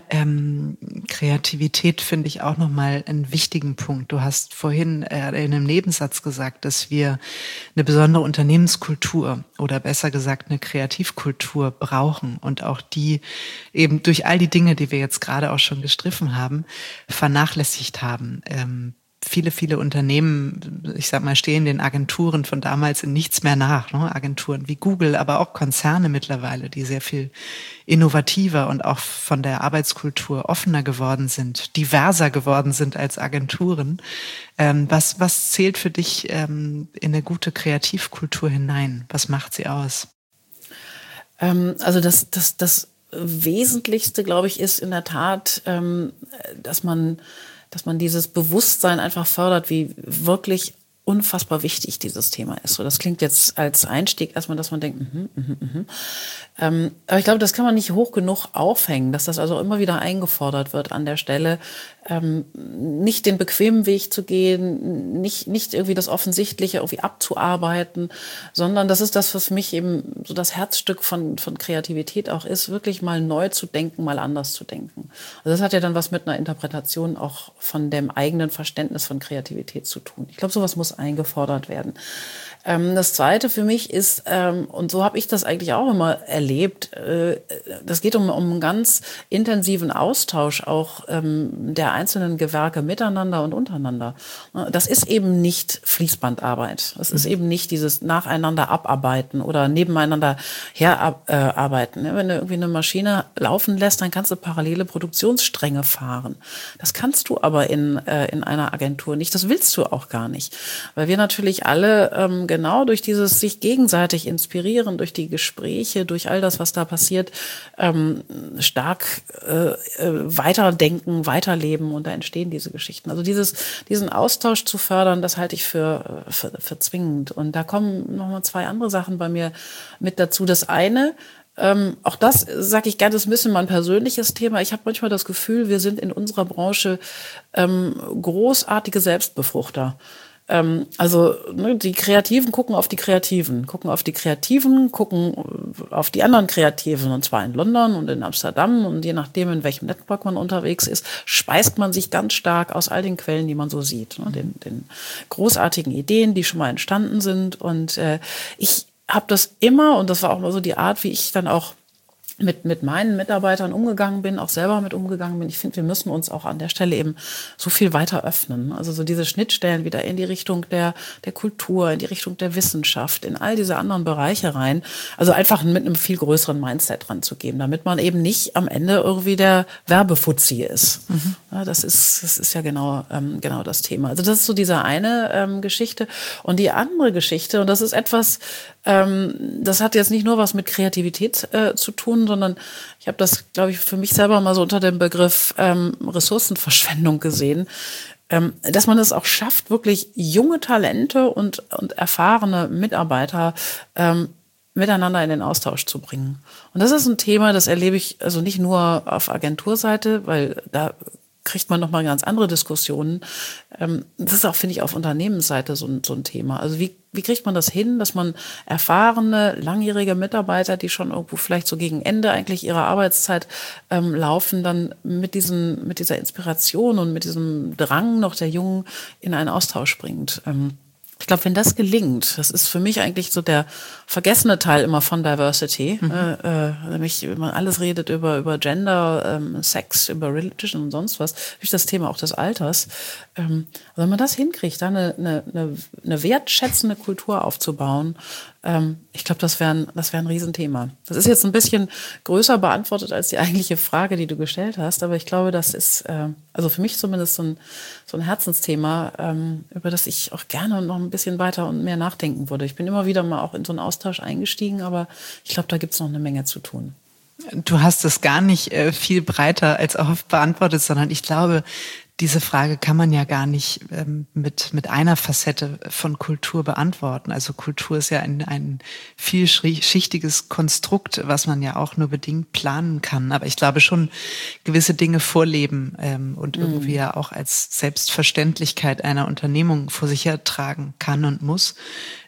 Kreativität finde ich auch nochmal einen wichtigen Punkt. Du hast vorhin in einem Nebensatz gesagt, dass wir eine besondere Unternehmenskultur oder besser gesagt eine Kreativkultur brauchen und auch die eben durch all die Dinge, die wir jetzt gerade auch schon gestriffen haben, vernachlässigt haben. Viele Unternehmen, ich sag mal, stehen den Agenturen von damals in nichts mehr nach. Ne? Agenturen wie Google, aber auch Konzerne mittlerweile, die sehr viel innovativer und auch von der Arbeitskultur offener geworden sind, diverser geworden sind als Agenturen. Was zählt für dich in eine gute Kreativkultur hinein? Was macht sie aus?
Also das Wesentlichste, glaube ich, ist in der Tat, dass man dieses Bewusstsein einfach fördert, wie wirklich unfassbar wichtig dieses Thema ist. So, das klingt jetzt als Einstieg erstmal, dass man denkt, aber ich glaube, das kann man nicht hoch genug aufhängen, dass das also immer wieder eingefordert wird an der Stelle, nicht den bequemen Weg zu gehen, nicht irgendwie das Offensichtliche irgendwie abzuarbeiten, sondern das ist das, was für mich eben so das Herzstück von Kreativität auch ist, wirklich mal neu zu denken, mal anders zu denken. Also das hat ja dann was mit einer Interpretation auch von dem eigenen Verständnis von Kreativität zu tun. Ich glaube, sowas muss eingefordert werden. Das Zweite für mich ist, und so habe ich das eigentlich auch immer erlebt, das geht um einen ganz intensiven Austausch auch der einzelnen Gewerke miteinander und untereinander. Das ist eben nicht Fließbandarbeit. Das ist eben nicht dieses nacheinander abarbeiten oder nebeneinander herarbeiten. Wenn du irgendwie eine Maschine laufen lässt, dann kannst du parallele Produktionsstränge fahren. Das kannst du aber in einer Agentur nicht. Das willst du auch gar nicht. Weil wir natürlich alle genau durch dieses sich gegenseitig inspirieren, durch die Gespräche, durch all das, was da passiert, stark weiterdenken, weiterleben und da entstehen diese Geschichten. Also diesen Austausch zu fördern, das halte ich für zwingend. Und da kommen nochmal 2 andere Sachen bei mir mit dazu. Das eine, auch das sage ich gerne, das ist ein bisschen mein persönliches Thema. Ich habe manchmal das Gefühl, wir sind in unserer Branche großartige Selbstbefruchter. Also die Kreativen gucken auf die Kreativen, gucken auf die anderen Kreativen, und zwar in London und in Amsterdam, und je nachdem, in welchem Network man unterwegs ist, speist man sich ganz stark aus all den Quellen, die man so sieht, den großartigen Ideen, die schon mal entstanden sind. Und ich habe das immer, und das war auch mal so die Art, wie ich dann auch mit meinen Mitarbeitern umgegangen bin, auch selber mit umgegangen bin. Ich finde, wir müssen uns auch an der Stelle eben so viel weiter öffnen. Also so diese Schnittstellen wieder in die Richtung der Kultur, in die Richtung der Wissenschaft, in all diese anderen Bereiche rein. Also einfach mit einem viel größeren Mindset dran zu geben, damit man eben nicht am Ende irgendwie der Werbefuzzi ist. Mhm. Ja, das ist ja genau das Thema. Also das ist so diese eine Geschichte. Und die andere Geschichte, und das ist etwas, das hat jetzt nicht nur was mit Kreativität zu tun, sondern ich habe das, glaube ich, für mich selber mal so unter dem Begriff Ressourcenverschwendung gesehen, dass man es auch schafft, wirklich junge Talente und erfahrene Mitarbeiter miteinander in den Austausch zu bringen. Und das ist ein Thema, das erlebe ich also nicht nur auf Agenturseite, weil da kriegt man nochmal ganz andere Diskussionen. Das ist auch, finde ich, auf Unternehmensseite so ein Thema. Also wie kriegt man das hin, dass man erfahrene, langjährige Mitarbeiter, die schon irgendwo vielleicht so gegen Ende eigentlich ihrer Arbeitszeit laufen, dann mit dieser Inspiration und mit diesem Drang noch der Jungen in einen Austausch bringt. Ich glaube, wenn das gelingt, das ist für mich eigentlich so der vergessene Teil immer von Diversity, nämlich wenn man alles redet über Gender, Sex, über Religion und sonst was, durch das Thema auch des Alters. Also wenn man das hinkriegt, da eine wertschätzende Kultur aufzubauen, ich glaube, das wäre ein Riesenthema. Das ist jetzt ein bisschen größer beantwortet als die eigentliche Frage, die du gestellt hast, aber ich glaube, das ist also für mich zumindest so ein Herzensthema, über das ich auch gerne noch ein bisschen weiter und mehr nachdenken würde. Ich bin immer wieder mal auch in so einen Austausch eingestiegen, aber ich glaube, da gibt es noch eine Menge zu tun.
Du hast es gar nicht viel breiter als oft beantwortet, sondern ich glaube, diese Frage kann man ja gar nicht mit einer Facette von Kultur beantworten. Also Kultur ist ja ein vielschichtiges Konstrukt, was man ja auch nur bedingt planen kann. Aber ich glaube schon, gewisse Dinge vorleben und irgendwie ja auch als Selbstverständlichkeit einer Unternehmung vor sich hertragen kann und muss.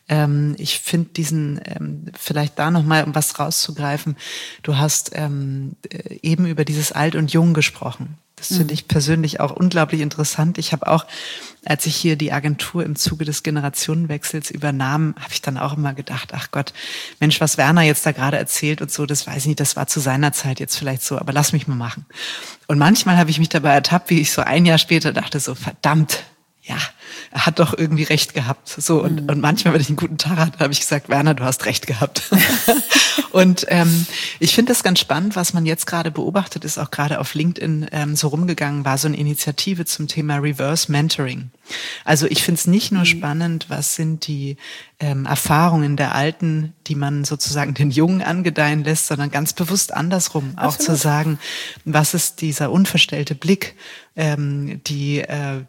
Ich finde vielleicht da nochmal, um was rauszugreifen, du hast eben über dieses Alt und Jung gesprochen. Das finde ich persönlich auch unglaublich interessant. Ich habe auch, als ich hier die Agentur im Zuge des Generationenwechsels übernahm, habe ich dann auch immer gedacht, ach Gott, Mensch, was Werner jetzt da gerade erzählt und so, das weiß ich nicht, das war zu seiner Zeit jetzt vielleicht so, aber lass mich mal machen. Und manchmal habe ich mich dabei ertappt, wie ich so ein Jahr später dachte, so verdammt, ja, er hat doch irgendwie recht gehabt. So, und manchmal, wenn ich einen guten Tag hatte, habe ich gesagt, Werner, du hast recht gehabt. Und ich finde das ganz spannend, was man jetzt gerade beobachtet, ist auch gerade auf LinkedIn so rumgegangen, war so eine Initiative zum Thema Reverse Mentoring. Also ich finde es nicht nur spannend, was sind die Erfahrungen der Alten, die man sozusagen den Jungen angedeihen lässt, sondern ganz bewusst andersrum. Absolut. Auch zu sagen, was ist dieser unverstellte Blick, die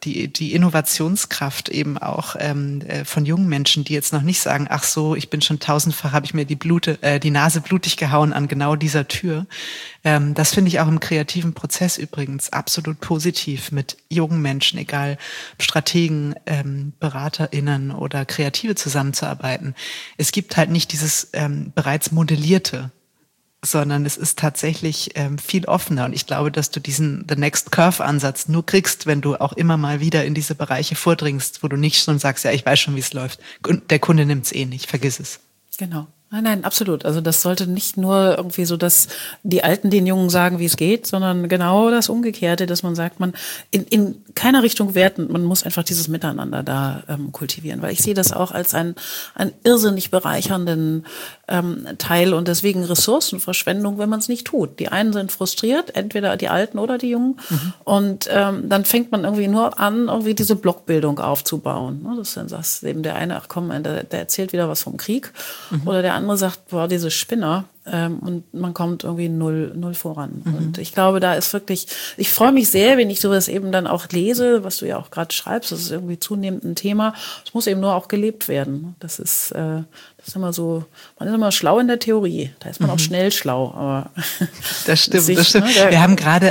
Innovationskraft eben auch von jungen Menschen, die jetzt noch nicht sagen, ach so, ich bin schon tausendfach, habe ich mir die Nase blutig gehauen an genau dieser Tür. Das finde ich auch im kreativen Prozess übrigens absolut positiv, mit jungen Menschen, egal Strategen, BeraterInnen oder Kreative zusammenzuarbeiten. Es gibt halt nicht dieses bereits Modellierte. sondern es ist tatsächlich viel offener. Und ich glaube, dass du diesen The Next Curve-Ansatz nur kriegst, wenn du auch immer mal wieder in diese Bereiche vordringst, wo du nicht schon sagst, ja, ich weiß schon, wie es läuft. Und der Kunde nimmt es eh nicht, vergiss es.
Genau. Nein, absolut. Also das sollte nicht nur irgendwie so, dass die Alten den Jungen sagen, wie es geht, sondern genau das Umgekehrte, dass man sagt, man in keiner Richtung wertend, man muss einfach dieses Miteinander da kultivieren, weil ich sehe das auch als einen irrsinnig bereichernden Teil und deswegen Ressourcenverschwendung, wenn man es nicht tut. Die einen sind frustriert, entweder die Alten oder die Jungen, und dann fängt man irgendwie nur an, irgendwie diese Blockbildung aufzubauen. Das ist dann das eben der eine, ach komm, der erzählt wieder was vom Krieg, oder der andere sagt, boah, diese Spinner, und man kommt irgendwie null voran. Und ich glaube, da ist wirklich, ich freue mich sehr, wenn ich sowas eben dann auch lese, was du ja auch gerade schreibst, das ist irgendwie zunehmend ein Thema. Es muss eben nur auch gelebt werden. Das ist immer so, man ist immer schlau in der Theorie, da ist man auch schnell schlau. Aber
das stimmt. Ne, wir haben gerade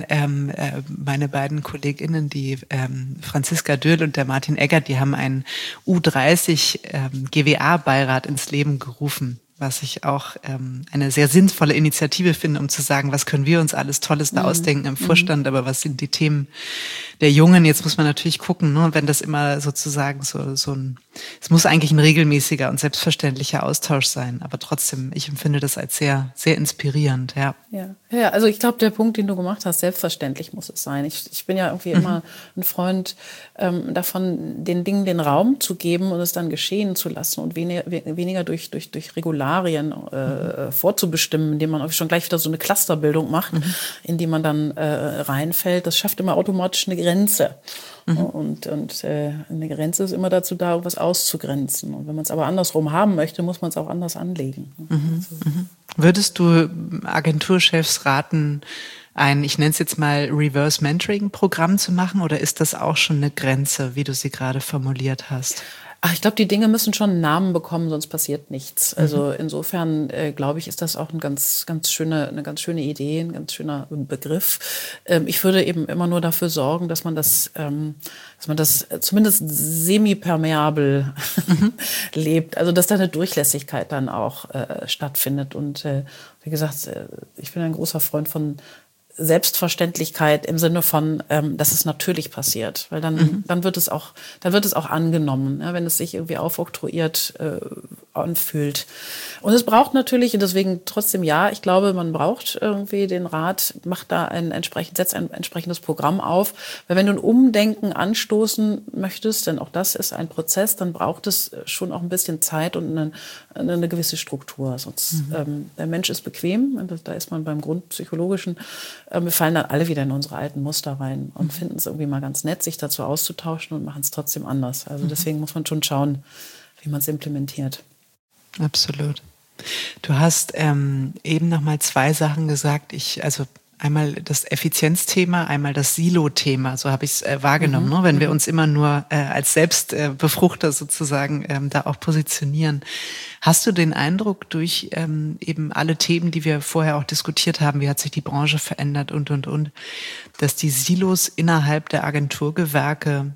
meine beiden KollegInnen, die Franziska Dürl und der Martin Eggert, die haben einen U30 GWA-Beirat ins Leben gerufen, was ich auch eine sehr sinnvolle Initiative finde, um zu sagen, was können wir uns alles Tolles da ausdenken im Vorstand, aber was sind die Themen der Jungen? Jetzt muss man natürlich gucken, ne, wenn das immer sozusagen es muss eigentlich ein regelmäßiger und selbstverständlicher Austausch sein, aber trotzdem, ich empfinde das als sehr, sehr inspirierend, ja.
Ja, also ich glaube, der Punkt, den du gemacht hast, selbstverständlich muss es sein. Ich bin ja irgendwie immer ein Freund davon, den Dingen den Raum zu geben und es dann geschehen zu lassen und weniger durch Regularien vorzubestimmen, indem man schon gleich wieder so eine Clusterbildung macht, in die man dann reinfällt. Das schafft immer automatisch eine Grenze. Und eine Grenze ist immer dazu da, irgendwas auszugrenzen. Und wenn man es aber andersrum haben möchte, muss man es auch anders anlegen.
Würdest du Agenturchefs raten, ich nenne es jetzt mal Reverse Mentoring-Programm zu machen, oder ist das auch schon eine Grenze, wie du sie gerade formuliert hast?
Ich glaube, die Dinge müssen schon einen Namen bekommen, sonst passiert nichts. Also insofern glaube ich, ist das auch eine ganz schöne Idee, ein ganz schöner Begriff. Ich würde eben immer nur dafür sorgen, dass man das zumindest semi-permeabel lebt. Also dass da eine Durchlässigkeit dann auch stattfindet. Und wie gesagt, ich bin ein großer Freund von Selbstverständlichkeit im Sinne von, dass es natürlich passiert, weil dann wird es auch angenommen, ja, wenn es sich irgendwie aufoktroyiert anfühlt. Und es braucht natürlich, und deswegen trotzdem ja, ich glaube, man braucht irgendwie den Rat, setzt ein entsprechendes Programm auf, weil wenn du ein Umdenken anstoßen möchtest, denn auch das ist ein Prozess, dann braucht es schon auch ein bisschen Zeit und eine gewisse Struktur. Sonst der Mensch ist bequem, da ist man beim Grundpsychologischen. Wir fallen dann alle wieder in unsere alten Muster rein und finden es irgendwie mal ganz nett, sich dazu auszutauschen und machen es trotzdem anders. Also deswegen muss man schon schauen, wie man es implementiert.
Absolut. Du hast eben noch mal 2 Sachen gesagt. Einmal das Effizienzthema, einmal das Silo-Thema, so habe ich es wahrgenommen, ne? Wenn wir uns immer nur als Selbstbefruchter sozusagen da auch positionieren. Hast du den Eindruck, durch eben alle Themen, die wir vorher auch diskutiert haben, wie hat sich die Branche verändert und, dass die Silos innerhalb der Agenturgewerke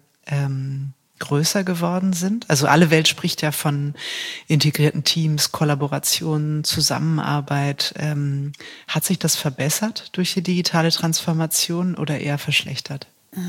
größer geworden sind? Also alle Welt spricht ja von integrierten Teams, Kollaboration, Zusammenarbeit. Hat sich das verbessert durch die digitale Transformation oder eher verschlechtert?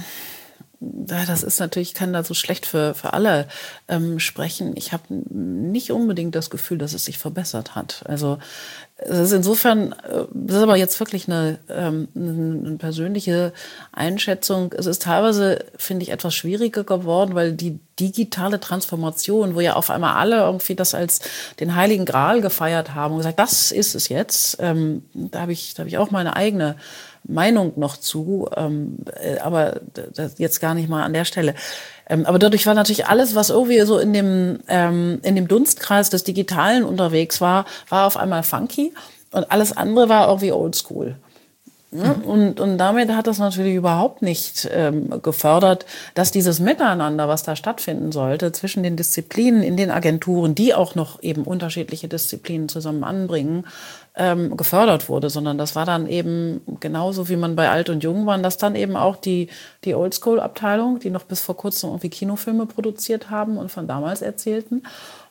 Ja, das ist natürlich, ich kann da so schlecht für alle sprechen. Ich habe nicht unbedingt das Gefühl, dass es sich verbessert hat. Also es ist insofern, das ist aber jetzt wirklich eine persönliche Einschätzung. Es ist teilweise, finde ich, etwas schwieriger geworden, weil die digitale Transformation, wo ja auf einmal alle irgendwie das als den Heiligen Gral gefeiert haben und gesagt, das ist es jetzt. Da habe ich auch meine eigene Meinung noch zu, aber das jetzt gar nicht mal an der Stelle. Aber dadurch war natürlich alles, was irgendwie so in dem Dunstkreis des Digitalen unterwegs war auf einmal funky und alles andere war irgendwie oldschool. Ja, und damit hat das natürlich überhaupt nicht gefördert, dass dieses Miteinander, was da stattfinden sollte, zwischen den Disziplinen in den Agenturen, die auch noch eben unterschiedliche Disziplinen zusammen anbringen, gefördert wurde, sondern das war dann eben genauso, wie man bei Alt und Jung waren, dass dann eben auch die Oldschool-Abteilung, die noch bis vor kurzem irgendwie Kinofilme produziert haben und von damals erzählten.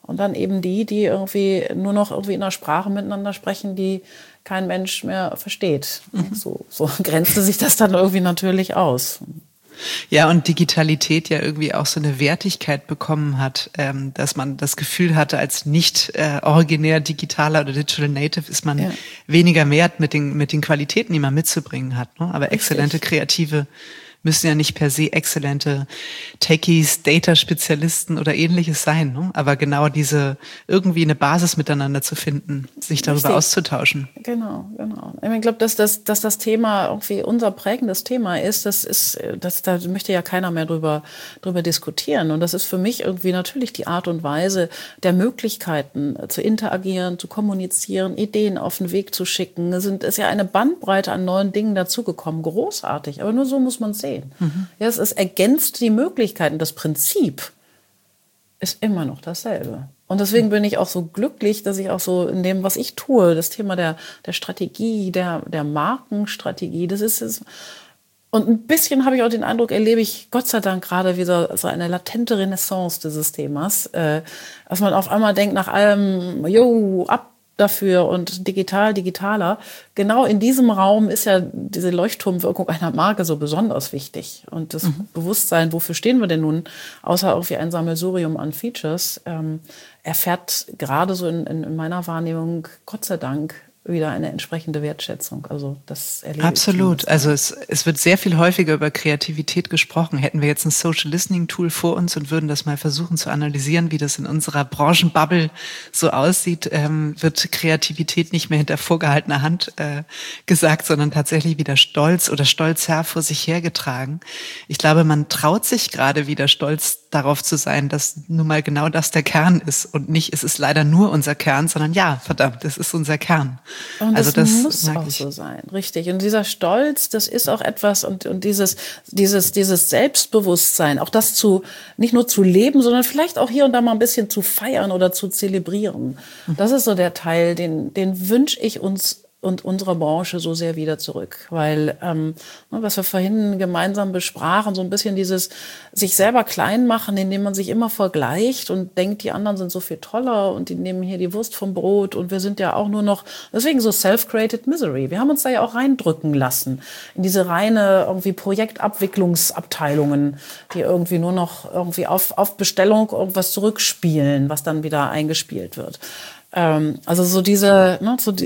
Und dann eben die irgendwie nur noch irgendwie in einer Sprache miteinander sprechen, die kein Mensch mehr versteht. So grenzte sich das dann irgendwie natürlich aus.
Ja, und Digitalität ja irgendwie auch so eine Wertigkeit bekommen hat, dass man das Gefühl hatte, als nicht originär digitaler oder Digital Native ist man weniger wert mit den Qualitäten, die man mitzubringen hat. Ne? Aber exzellente Kreative müssen ja nicht per se exzellente Techies, Data-Spezialisten oder ähnliches sein. Ne? Aber genau diese irgendwie eine Basis miteinander zu finden, sich darüber auszutauschen.
Genau. Ich glaube, dass das Thema irgendwie unser prägendes Thema ist, da möchte ja keiner mehr drüber diskutieren. Und das ist für mich irgendwie natürlich die Art und Weise der Möglichkeiten zu interagieren, zu kommunizieren, Ideen auf den Weg zu schicken. Ist ja eine Bandbreite an neuen Dingen dazugekommen. Großartig. Aber nur so muss man es sehen. Ja, es ergänzt die Möglichkeiten. Das Prinzip ist immer noch dasselbe. Und deswegen bin ich auch so glücklich, dass ich auch so in dem, was ich tue, das Thema der Strategie, der Markenstrategie, das ist es. Und ein bisschen habe ich auch den Eindruck, erlebe ich Gott sei Dank gerade wieder so eine latente Renaissance dieses Themas, dass man auf einmal denkt, nach allem, ab dafür und digitaler. Genau in diesem Raum ist ja diese Leuchtturmwirkung einer Marke so besonders wichtig. Und das Bewusstsein, wofür stehen wir denn nun, außer irgendwie ein Sammelsurium an Features, erfährt gerade so in meiner Wahrnehmung, Gott sei Dank, wieder eine entsprechende Wertschätzung. Also das erlebe ich.
Absolut. Also es wird sehr viel häufiger über Kreativität gesprochen. Hätten wir jetzt ein Social Listening Tool vor uns und würden das mal versuchen zu analysieren, wie das in unserer Branchenbubble so aussieht, wird Kreativität nicht mehr hinter vorgehaltener Hand gesagt, sondern tatsächlich wieder stolz oder stolz vor sich hergetragen. Ich glaube, man traut sich gerade wieder stolz darauf zu sein, dass nun mal genau das der Kern ist und nicht, es ist leider nur unser Kern, sondern ja, verdammt, es ist unser Kern.
Und also das muss auch so sein, richtig. Und dieser Stolz, das ist auch etwas und dieses Selbstbewusstsein, auch das nicht nur zu leben, sondern vielleicht auch hier und da mal ein bisschen zu feiern oder zu zelebrieren. Das ist so der Teil, den wünsche ich uns und unserer Branche so sehr wieder zurück. Weil, was wir vorhin gemeinsam besprachen, so ein bisschen dieses sich selber klein machen, indem man sich immer vergleicht und denkt, die anderen sind so viel toller und die nehmen hier die Wurst vom Brot und wir sind ja auch nur noch, deswegen so self-created misery. Wir haben uns da ja auch reindrücken lassen in diese reine irgendwie Projektabwicklungsabteilungen, die irgendwie nur noch irgendwie auf Bestellung irgendwas zurückspielen, was dann wieder eingespielt wird. Also so dieser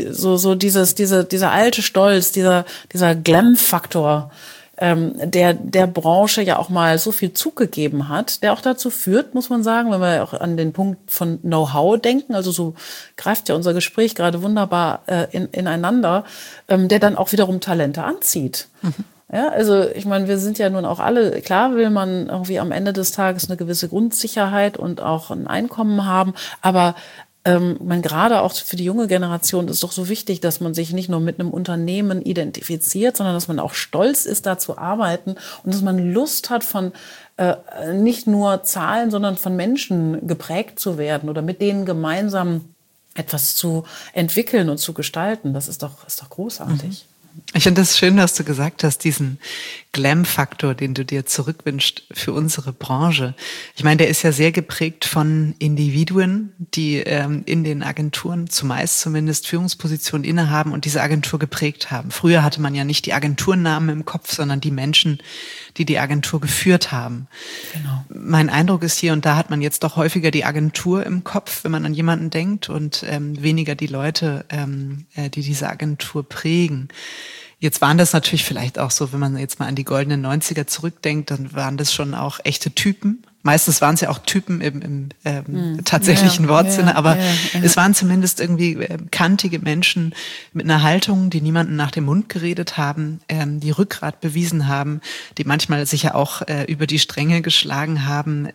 alte Stolz, dieser Glam-Faktor, der Branche ja auch mal so viel Zug gegeben hat, der auch dazu führt, muss man sagen, wenn wir auch an den Punkt von Know-how denken, also so greift ja unser Gespräch gerade wunderbar ineinander, der dann auch wiederum Talente anzieht. Ja, also ich meine, wir sind ja nun auch alle, klar will man irgendwie am Ende des Tages eine gewisse Grundsicherheit und auch ein Einkommen haben, aber gerade auch für die junge Generation ist doch so wichtig, dass man sich nicht nur mit einem Unternehmen identifiziert, sondern dass man auch stolz ist, da zu arbeiten und dass man Lust hat, von nicht nur Zahlen, sondern von Menschen geprägt zu werden oder mit denen gemeinsam etwas zu entwickeln und zu gestalten. Das ist doch großartig.
Ich finde es schön, dass du gesagt hast, diesen Glam-Faktor, den du dir zurückwünschst für unsere Branche. Ich meine, der ist ja sehr geprägt von Individuen, die in den Agenturen zumeist zumindest Führungspositionen innehaben und diese Agentur geprägt haben. Früher hatte man ja nicht die Agenturnamen im Kopf, sondern die Menschen, die Agentur geführt haben. Genau. Mein Eindruck ist, hier und da hat man jetzt doch häufiger die Agentur im Kopf, wenn man an jemanden denkt und weniger die Leute, die diese Agentur prägen. Jetzt waren das natürlich vielleicht auch so, wenn man jetzt mal an die goldenen 90er zurückdenkt, dann waren das schon auch echte Typen. Meistens waren es ja auch Typen im tatsächlichen Wortsinne, aber es waren zumindest irgendwie kantige Menschen mit einer Haltung, die niemanden nach dem Mund geredet haben, die Rückgrat bewiesen haben, die manchmal sich ja auch über die Stränge geschlagen haben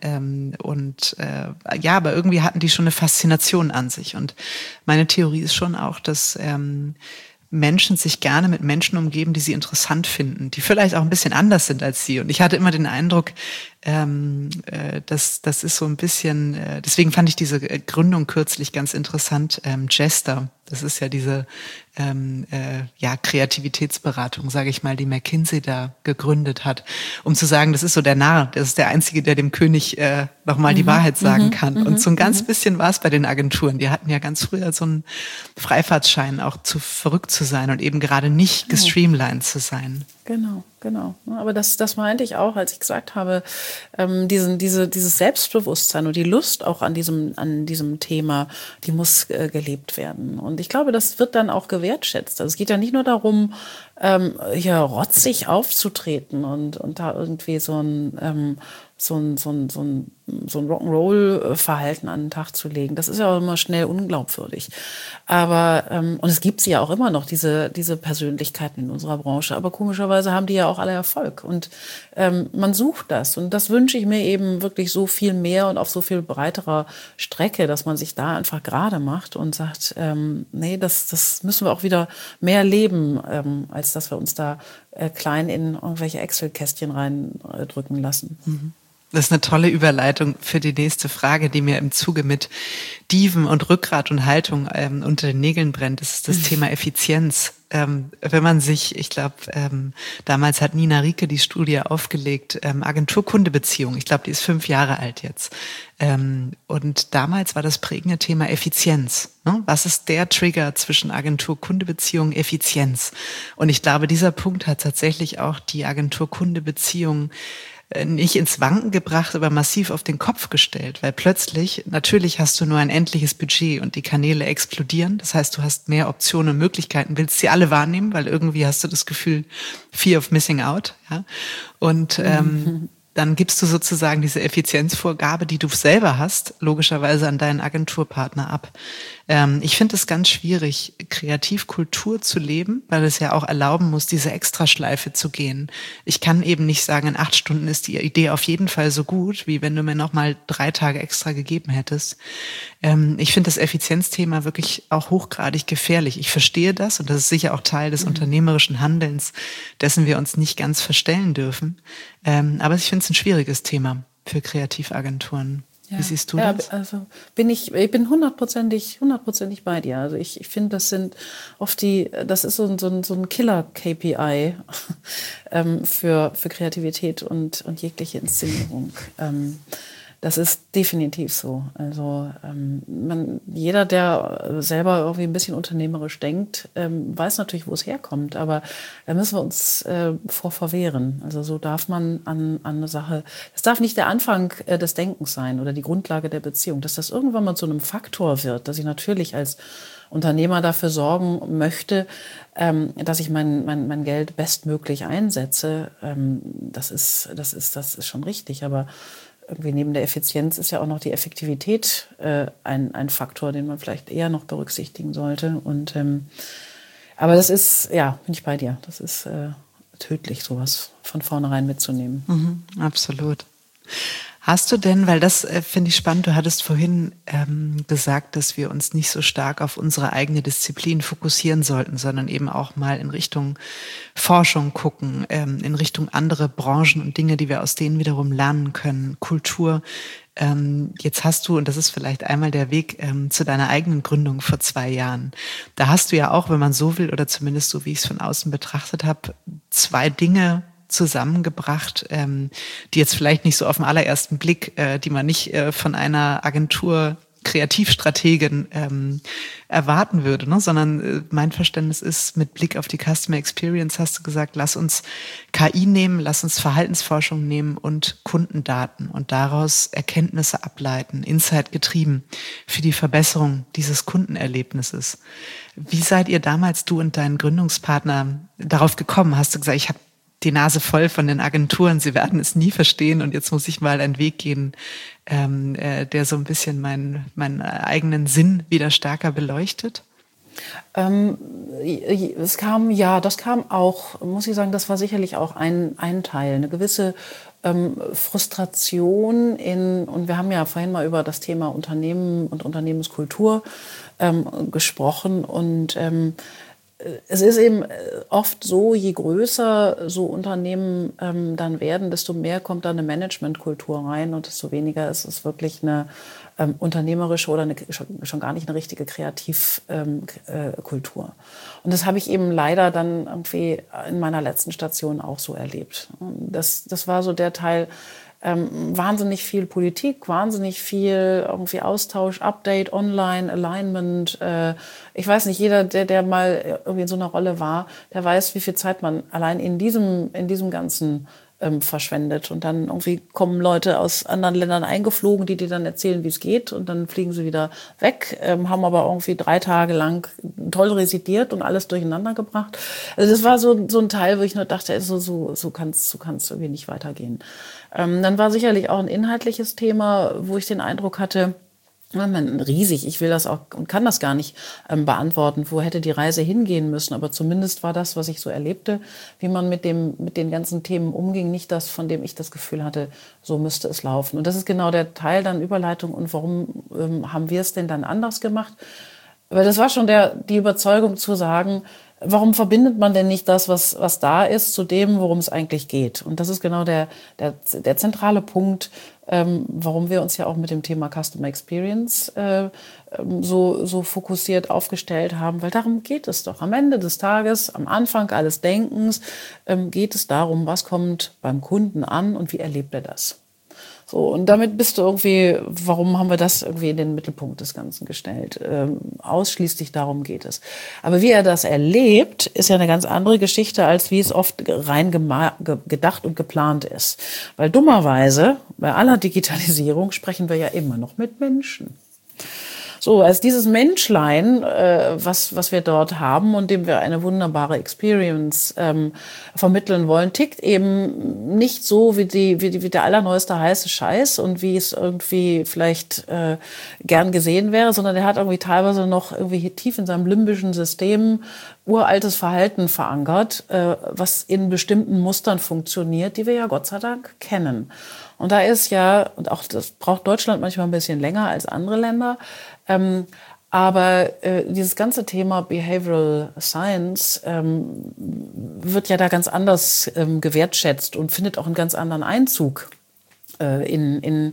aber irgendwie hatten die schon eine Faszination an sich. Und meine Theorie ist schon auch, dass Menschen sich gerne mit Menschen umgeben, die sie interessant finden, die vielleicht auch ein bisschen anders sind als sie. Und ich hatte immer den Eindruck, Das ist so ein bisschen, deswegen fand ich diese Gründung kürzlich ganz interessant, Jester. Das ist ja diese Kreativitätsberatung, sage ich mal, die McKinsey da gegründet hat, um zu sagen, das ist so der Narr, das ist der Einzige, der dem König nochmal die Wahrheit sagen kann. Und so ein ganz bisschen war es bei den Agenturen. Die hatten ja ganz früher so einen Freifahrtschein, auch zu verrückt zu sein und eben gerade nicht gestreamlined zu sein.
Genau. Aber das meinte ich auch, als ich gesagt habe, dieses Selbstbewusstsein und die Lust auch an diesem Thema, die muss gelebt werden. Und ich glaube, das wird dann auch gewertschätzt. Also es geht ja nicht nur darum, hier rotzig aufzutreten und da irgendwie so ein Rock'n'Roll-Verhalten an den Tag zu legen. Das ist ja auch immer schnell unglaubwürdig. Aber, und es gibt sie ja auch immer noch, diese Persönlichkeiten in unserer Branche. Aber komischerweise haben die ja auch alle Erfolg. Und man sucht das. Und das wünsche ich mir eben wirklich so viel mehr und auf so viel breiterer Strecke, dass man sich da einfach gerade macht und sagt, nee, das müssen wir auch wieder mehr leben, als dass wir uns da klein in irgendwelche Excel-Kästchen reindrücken lassen.
Mhm. Das ist eine tolle Überleitung für die nächste Frage, die mir im Zuge mit Diven und Rückgrat und Haltung unter den Nägeln brennt. Das ist das Thema Effizienz. Wenn man sich, ich glaube, damals hat Nina Rieke die Studie aufgelegt, Agentur-Kunde-Beziehung. Ich glaube, die ist 5 Jahre alt jetzt. Und damals war das prägende Thema Effizienz. Ne? Was ist der Trigger zwischen Agentur-Kunde-Beziehung, Effizienz? Und ich glaube, dieser Punkt hat tatsächlich auch die Agentur-Kunde-Beziehung nicht ins Wanken gebracht, aber massiv auf den Kopf gestellt, weil plötzlich, natürlich hast du nur ein endliches Budget und die Kanäle explodieren. Das heißt, du hast mehr Optionen und Möglichkeiten, willst sie alle wahrnehmen, weil irgendwie hast du das Gefühl, Fear of Missing Out. Ja? Und dann gibst du sozusagen diese Effizienzvorgabe, die du selber hast, logischerweise an deinen Agenturpartner ab. Ich finde es ganz schwierig, Kreativkultur zu leben, weil es ja auch erlauben muss, diese Extraschleife zu gehen. Ich kann eben nicht sagen, in 8 Stunden ist die Idee auf jeden Fall so gut, wie wenn du mir noch mal 3 Tage extra gegeben hättest. Ich finde das Effizienzthema wirklich auch hochgradig gefährlich. Ich verstehe das und das ist sicher auch Teil des unternehmerischen Handelns, dessen wir uns nicht ganz verstellen dürfen. Aber ich finde es ein schwieriges Thema für Kreativagenturen. Ja. Wie siehst du das?
Ja, also ich bin hundertprozentig bei dir. Also ich finde, das ist so ein Killer-KPI für Kreativität und jegliche Inszenierung. Das ist definitiv so. Also jeder, der selber irgendwie ein bisschen unternehmerisch denkt, weiß natürlich, wo es herkommt. Aber da müssen wir uns vor verwehren. Also so darf man an eine Sache, das darf nicht der Anfang des Denkens sein oder die Grundlage der Beziehung. Dass das irgendwann mal zu einem Faktor wird, dass ich natürlich als Unternehmer dafür sorgen möchte, dass ich mein Geld bestmöglich einsetze. Das ist schon richtig. Aber irgendwie neben der Effizienz ist ja auch noch die Effektivität ein Faktor, den man vielleicht eher noch berücksichtigen sollte. Und aber das ist, ja, bin ich bei dir. Das ist tödlich, sowas von vornherein mitzunehmen.
Mhm, absolut. Hast du denn, weil das finde ich spannend, du hattest vorhin gesagt, dass wir uns nicht so stark auf unsere eigene Disziplin fokussieren sollten, sondern eben auch mal in Richtung Forschung gucken, in Richtung andere Branchen und Dinge, die wir aus denen wiederum lernen können, Kultur. Jetzt hast du, und das ist vielleicht einmal der Weg zu deiner eigenen Gründung vor 2 Jahren, da hast du ja auch, wenn man so will, oder zumindest so, wie ich es von außen betrachtet habe, 2 Dinge zusammengebracht, die jetzt vielleicht nicht so auf den allerersten Blick, die man nicht von einer Agentur Kreativstrategin erwarten würde, ne? Sondern mein Verständnis ist, mit Blick auf die Customer Experience hast du gesagt, lass uns KI nehmen, lass uns Verhaltensforschung nehmen und Kundendaten und daraus Erkenntnisse ableiten, Insight getrieben für die Verbesserung dieses Kundenerlebnisses. Wie seid ihr damals, du und dein Gründungspartner, darauf gekommen? Hast du gesagt, ich habe die Nase voll von den Agenturen, sie werden es nie verstehen und jetzt muss ich mal einen Weg gehen, der so ein bisschen meinen eigenen Sinn wieder stärker beleuchtet?
Das kam auch, muss ich sagen, das war sicherlich auch ein Teil, eine gewisse Frustration und wir haben ja vorhin mal über das Thema Unternehmen und Unternehmenskultur gesprochen und es ist eben oft so, je größer so Unternehmen dann werden, desto mehr kommt da eine Managementkultur rein und desto weniger ist es wirklich eine unternehmerische oder schon gar nicht eine richtige Kreativkultur. Und das habe ich eben leider dann irgendwie in meiner letzten Station auch so erlebt. Das war so der Teil, wahnsinnig viel Politik, wahnsinnig viel irgendwie Austausch, Update, Online, Alignment. Ich weiß nicht, jeder, der mal irgendwie in so einer Rolle war, der weiß, wie viel Zeit man allein in diesem ganzen verschwendet. Und dann irgendwie kommen Leute aus anderen Ländern eingeflogen, die dir dann erzählen, wie es geht. Und dann fliegen sie wieder weg, haben aber irgendwie 3 Tage lang toll residiert und alles durcheinander gebracht. Also das war so ein Teil, wo ich nur dachte, so kann's irgendwie nicht weitergehen. Dann war sicherlich auch ein inhaltliches Thema, wo ich den Eindruck hatte, riesig, ich will das auch und kann das gar nicht beantworten, wo hätte die Reise hingehen müssen. Aber zumindest war das, was ich so erlebte, wie man mit den ganzen Themen umging, nicht das, von dem ich das Gefühl hatte, so müsste es laufen. Und das ist genau der Teil dann Überleitung. Und warum haben wir es denn dann anders gemacht? Weil das war schon die Überzeugung zu sagen, warum verbindet man denn nicht das, was da ist, zu dem, worum es eigentlich geht? Und das ist genau der zentrale Punkt, warum wir uns ja auch mit dem Thema Customer Experience so fokussiert aufgestellt haben, weil darum geht es doch. Am Ende des Tages, am Anfang alles Denkens, geht es darum, was kommt beim Kunden an und wie erlebt er das? So, und damit bist du irgendwie, warum haben wir das irgendwie in den Mittelpunkt des Ganzen gestellt? Ausschließlich darum geht es. Aber wie er das erlebt, ist ja eine ganz andere Geschichte, als wie es oft rein gedacht und geplant ist. Weil dummerweise, bei aller Digitalisierung, sprechen wir ja immer noch mit Menschen. So, als dieses Menschlein, was wir dort haben und dem wir eine wunderbare Experience vermitteln wollen, tickt eben nicht so wie der allerneueste heiße Scheiß und wie es irgendwie vielleicht gern gesehen wäre, sondern der hat irgendwie teilweise noch irgendwie tief in seinem limbischen System uraltes Verhalten verankert, was in bestimmten Mustern funktioniert, die wir ja Gott sei Dank kennen. Und da ist ja, und auch das braucht Deutschland manchmal ein bisschen länger als andere Länder, aber dieses ganze Thema Behavioral Science wird ja da ganz anders gewertschätzt und findet auch einen ganz anderen Einzug in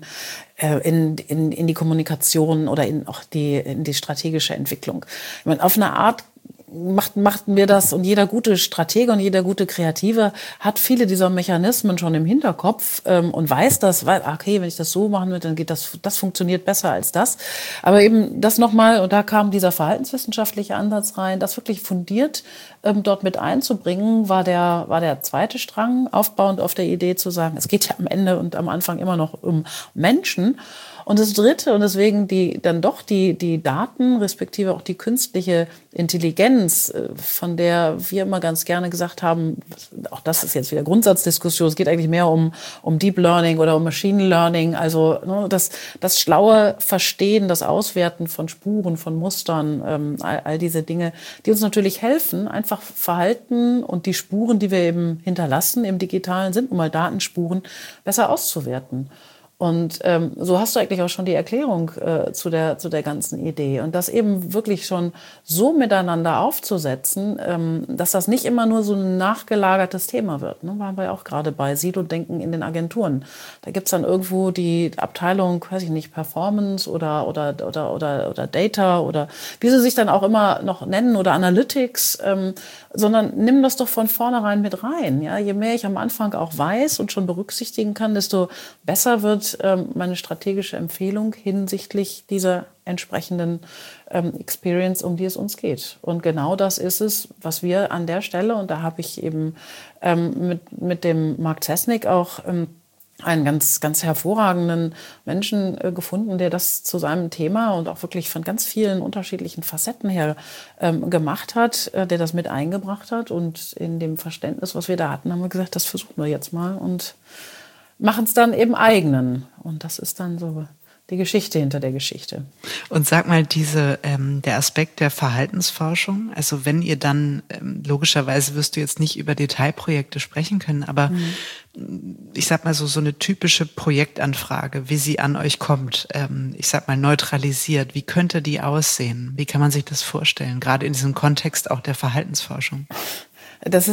die Kommunikation oder in die strategische Entwicklung. Ich meine, auf eine Art machten wir das und jeder gute Stratege und jeder gute Kreative hat viele dieser Mechanismen schon im Hinterkopf und weiß das, okay, wenn ich das so machen will, dann geht das funktioniert besser als das. Aber eben das nochmal, und da kam dieser verhaltenswissenschaftliche Ansatz rein, das wirklich fundiert dort mit einzubringen, war der zweite Strang, aufbauend auf der Idee zu sagen, es geht ja am Ende und am Anfang immer noch um Menschen. Und das dritte, und deswegen die Daten, respektive auch die künstliche Intelligenz, von der wir immer ganz gerne gesagt haben, auch das ist jetzt wieder Grundsatzdiskussion, es geht eigentlich mehr um Deep Learning oder um Machine Learning, also das schlaue Verstehen, das Auswerten von Spuren, von Mustern, all diese Dinge, die uns natürlich helfen, einfach Verhalten und die Spuren, die wir eben hinterlassen im Digitalen, sind nun mal Datenspuren, besser auszuwerten. Und so hast du eigentlich auch schon die Erklärung zu der ganzen Idee. Und das eben wirklich schon so miteinander aufzusetzen, dass das nicht immer nur so ein nachgelagertes Thema wird. Ne? Waren wir ja auch gerade bei Silo-Denken in den Agenturen. Da gibt's dann irgendwo die Abteilung, weiß ich nicht, Performance oder Data oder wie sie sich dann auch immer noch nennen oder Analytics, sondern nimm das doch von vornherein mit rein. Ja? Je mehr ich am Anfang auch weiß und schon berücksichtigen kann, desto besser wird meine strategische Empfehlung hinsichtlich dieser entsprechenden Experience, um die es uns geht. Und genau das ist es, was wir an der Stelle, und da habe ich eben mit dem Mark Cesnik auch einen ganz, ganz hervorragenden Menschen gefunden, der das zu seinem Thema und auch wirklich von ganz vielen unterschiedlichen Facetten her gemacht hat, der das mit eingebracht hat. Und in dem Verständnis, was wir da hatten, haben wir gesagt, das versuchen wir jetzt mal und machen es dann eben eigenen. Und das ist dann so die Geschichte hinter der Geschichte.
Und sag mal, der Aspekt der Verhaltensforschung, also wenn ihr dann, logischerweise wirst du jetzt nicht über Detailprojekte sprechen können, aber ich sag mal so eine typische Projektanfrage, wie sie an euch kommt, ich sag mal neutralisiert, wie könnte die aussehen? Wie kann man sich das vorstellen? Gerade in diesem Kontext auch der Verhaltensforschung.
Das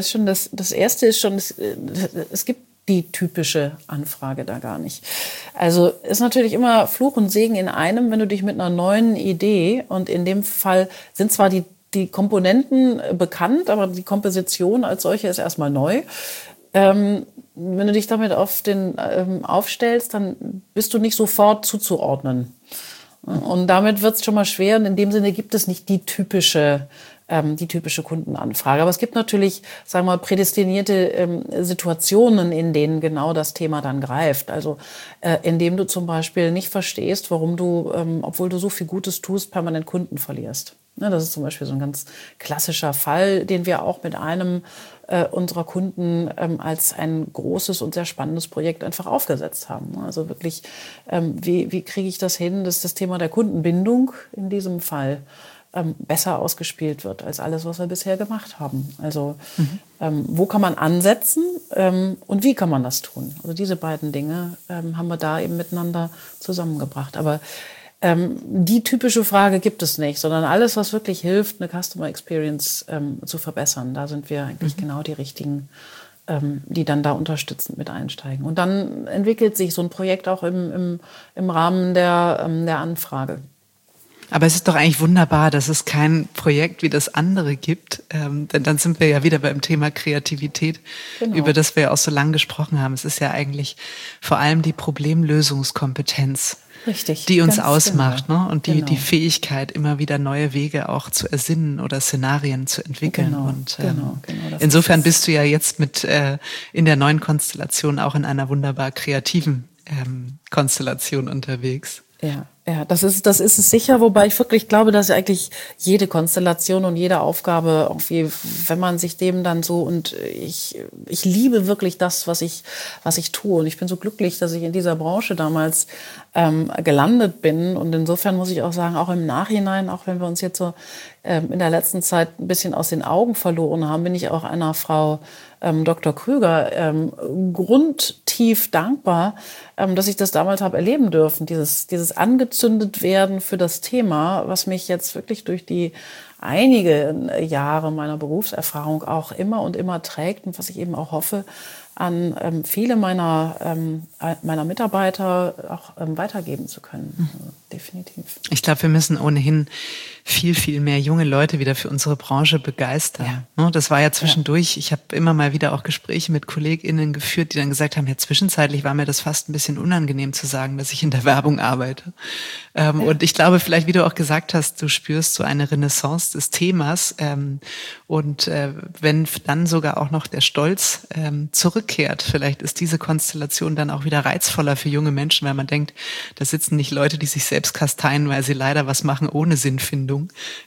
Erste ist schon, es gibt die typische Anfrage da gar nicht. Also ist natürlich immer Fluch und Segen in einem, wenn du dich mit einer neuen Idee, und in dem Fall sind zwar die Komponenten bekannt, aber die Komposition als solche ist erstmal neu. Wenn du dich damit aufstellst, dann bist du nicht sofort zuzuordnen. Und damit wird es schon mal schwer, und in dem Sinne gibt es nicht die typische Kundenanfrage. Aber es gibt natürlich, sagen wir mal, prädestinierte Situationen, in denen genau das Thema dann greift. Also indem du zum Beispiel nicht verstehst, warum du, obwohl du so viel Gutes tust, permanent Kunden verlierst. Ja, das ist zum Beispiel so ein ganz klassischer Fall, den wir auch mit einem unserer Kunden als ein großes und sehr spannendes Projekt einfach aufgesetzt haben. Also wirklich, wie kriege ich das hin, dass das Thema der Kundenbindung in diesem Fall besser ausgespielt wird als alles, was wir bisher gemacht haben. Also wo kann man ansetzen und wie kann man das tun? Also diese beiden Dinge haben wir da eben miteinander zusammengebracht. Aber die typische Frage gibt es nicht, sondern alles, was wirklich hilft, eine Customer Experience zu verbessern. Da sind wir eigentlich genau die Richtigen, die dann da unterstützend mit einsteigen. Und dann entwickelt sich so ein Projekt auch im Rahmen der Anfrage.
Aber es ist doch eigentlich wunderbar, dass es kein Projekt wie das andere gibt, denn dann sind wir ja wieder beim Thema Kreativität, über das wir ja auch so lange gesprochen haben. Es ist ja eigentlich vor allem die Problemlösungskompetenz,
richtig,
die uns ausmacht,
genau.
Ne? Und die Fähigkeit, immer wieder neue Wege auch zu ersinnen oder Szenarien zu entwickeln.
Genau,
und
insofern
bist du ja jetzt in der neuen Konstellation auch in einer wunderbar kreativen Konstellation unterwegs.
Ja, das ist es sicher, wobei ich wirklich glaube, dass eigentlich jede Konstellation und jede Aufgabe, irgendwie, wenn man sich dem dann so, und ich liebe wirklich das, was ich tue, und ich bin so glücklich, dass ich in dieser Branche damals gelandet bin, und insofern muss ich auch sagen, auch im Nachhinein, auch wenn wir uns jetzt so in der letzten Zeit ein bisschen aus den Augen verloren haben, bin ich auch einer Frau Dr. Krüger grundtief dankbar, dass ich das damals habe erleben dürfen, dieses angezündet werden für das Thema, was mich jetzt wirklich durch die einige Jahre meiner Berufserfahrung auch immer und immer trägt, und was ich eben auch hoffe, an viele meiner Mitarbeiter auch weitergeben zu können. Also, definitiv.
Ich glaube, wir müssen ohnehin viel, viel mehr junge Leute wieder für unsere Branche begeistern. Ja. Das war ja zwischendurch, ich habe immer mal wieder auch Gespräche mit KollegInnen geführt, die dann gesagt haben, ja, zwischenzeitlich war mir das fast ein bisschen unangenehm zu sagen, dass ich in der Werbung arbeite. Und ich glaube, vielleicht, wie du auch gesagt hast, du spürst so eine Renaissance des Themas. Und wenn dann sogar auch noch der Stolz zurückkehrt, vielleicht ist diese Konstellation dann auch wieder reizvoller für junge Menschen, weil man denkt, da sitzen nicht Leute, die sich selbst kasteien, weil sie leider was machen ohne Sinnfindung,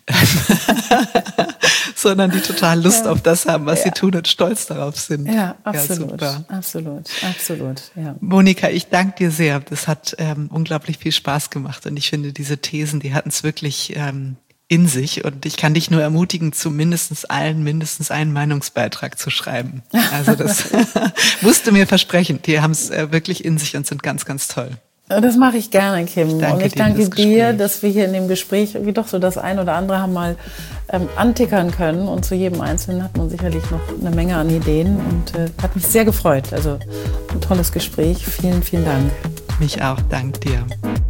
sondern die total Lust auf das haben, was sie tun und stolz darauf sind.
Ja, absolut. Ja, absolut. Ja.
Monika, ich danke dir sehr. Das hat unglaublich viel Spaß gemacht, und ich finde, diese Thesen, die hatten es wirklich in sich, und ich kann dich nur ermutigen, zu mindestens einen Meinungsbeitrag zu schreiben. Also das musst du mir versprechen. Die haben es wirklich in sich und sind ganz, ganz toll.
Das mache ich gerne, Kim. Und ich danke dir, dass wir hier in dem Gespräch irgendwie doch so das ein oder andere haben mal antickern können. Und zu jedem Einzelnen hat man sicherlich noch eine Menge an Ideen. Und hat mich sehr gefreut. Also ein tolles Gespräch. Vielen, vielen Dank.
Mich auch. Dank dir.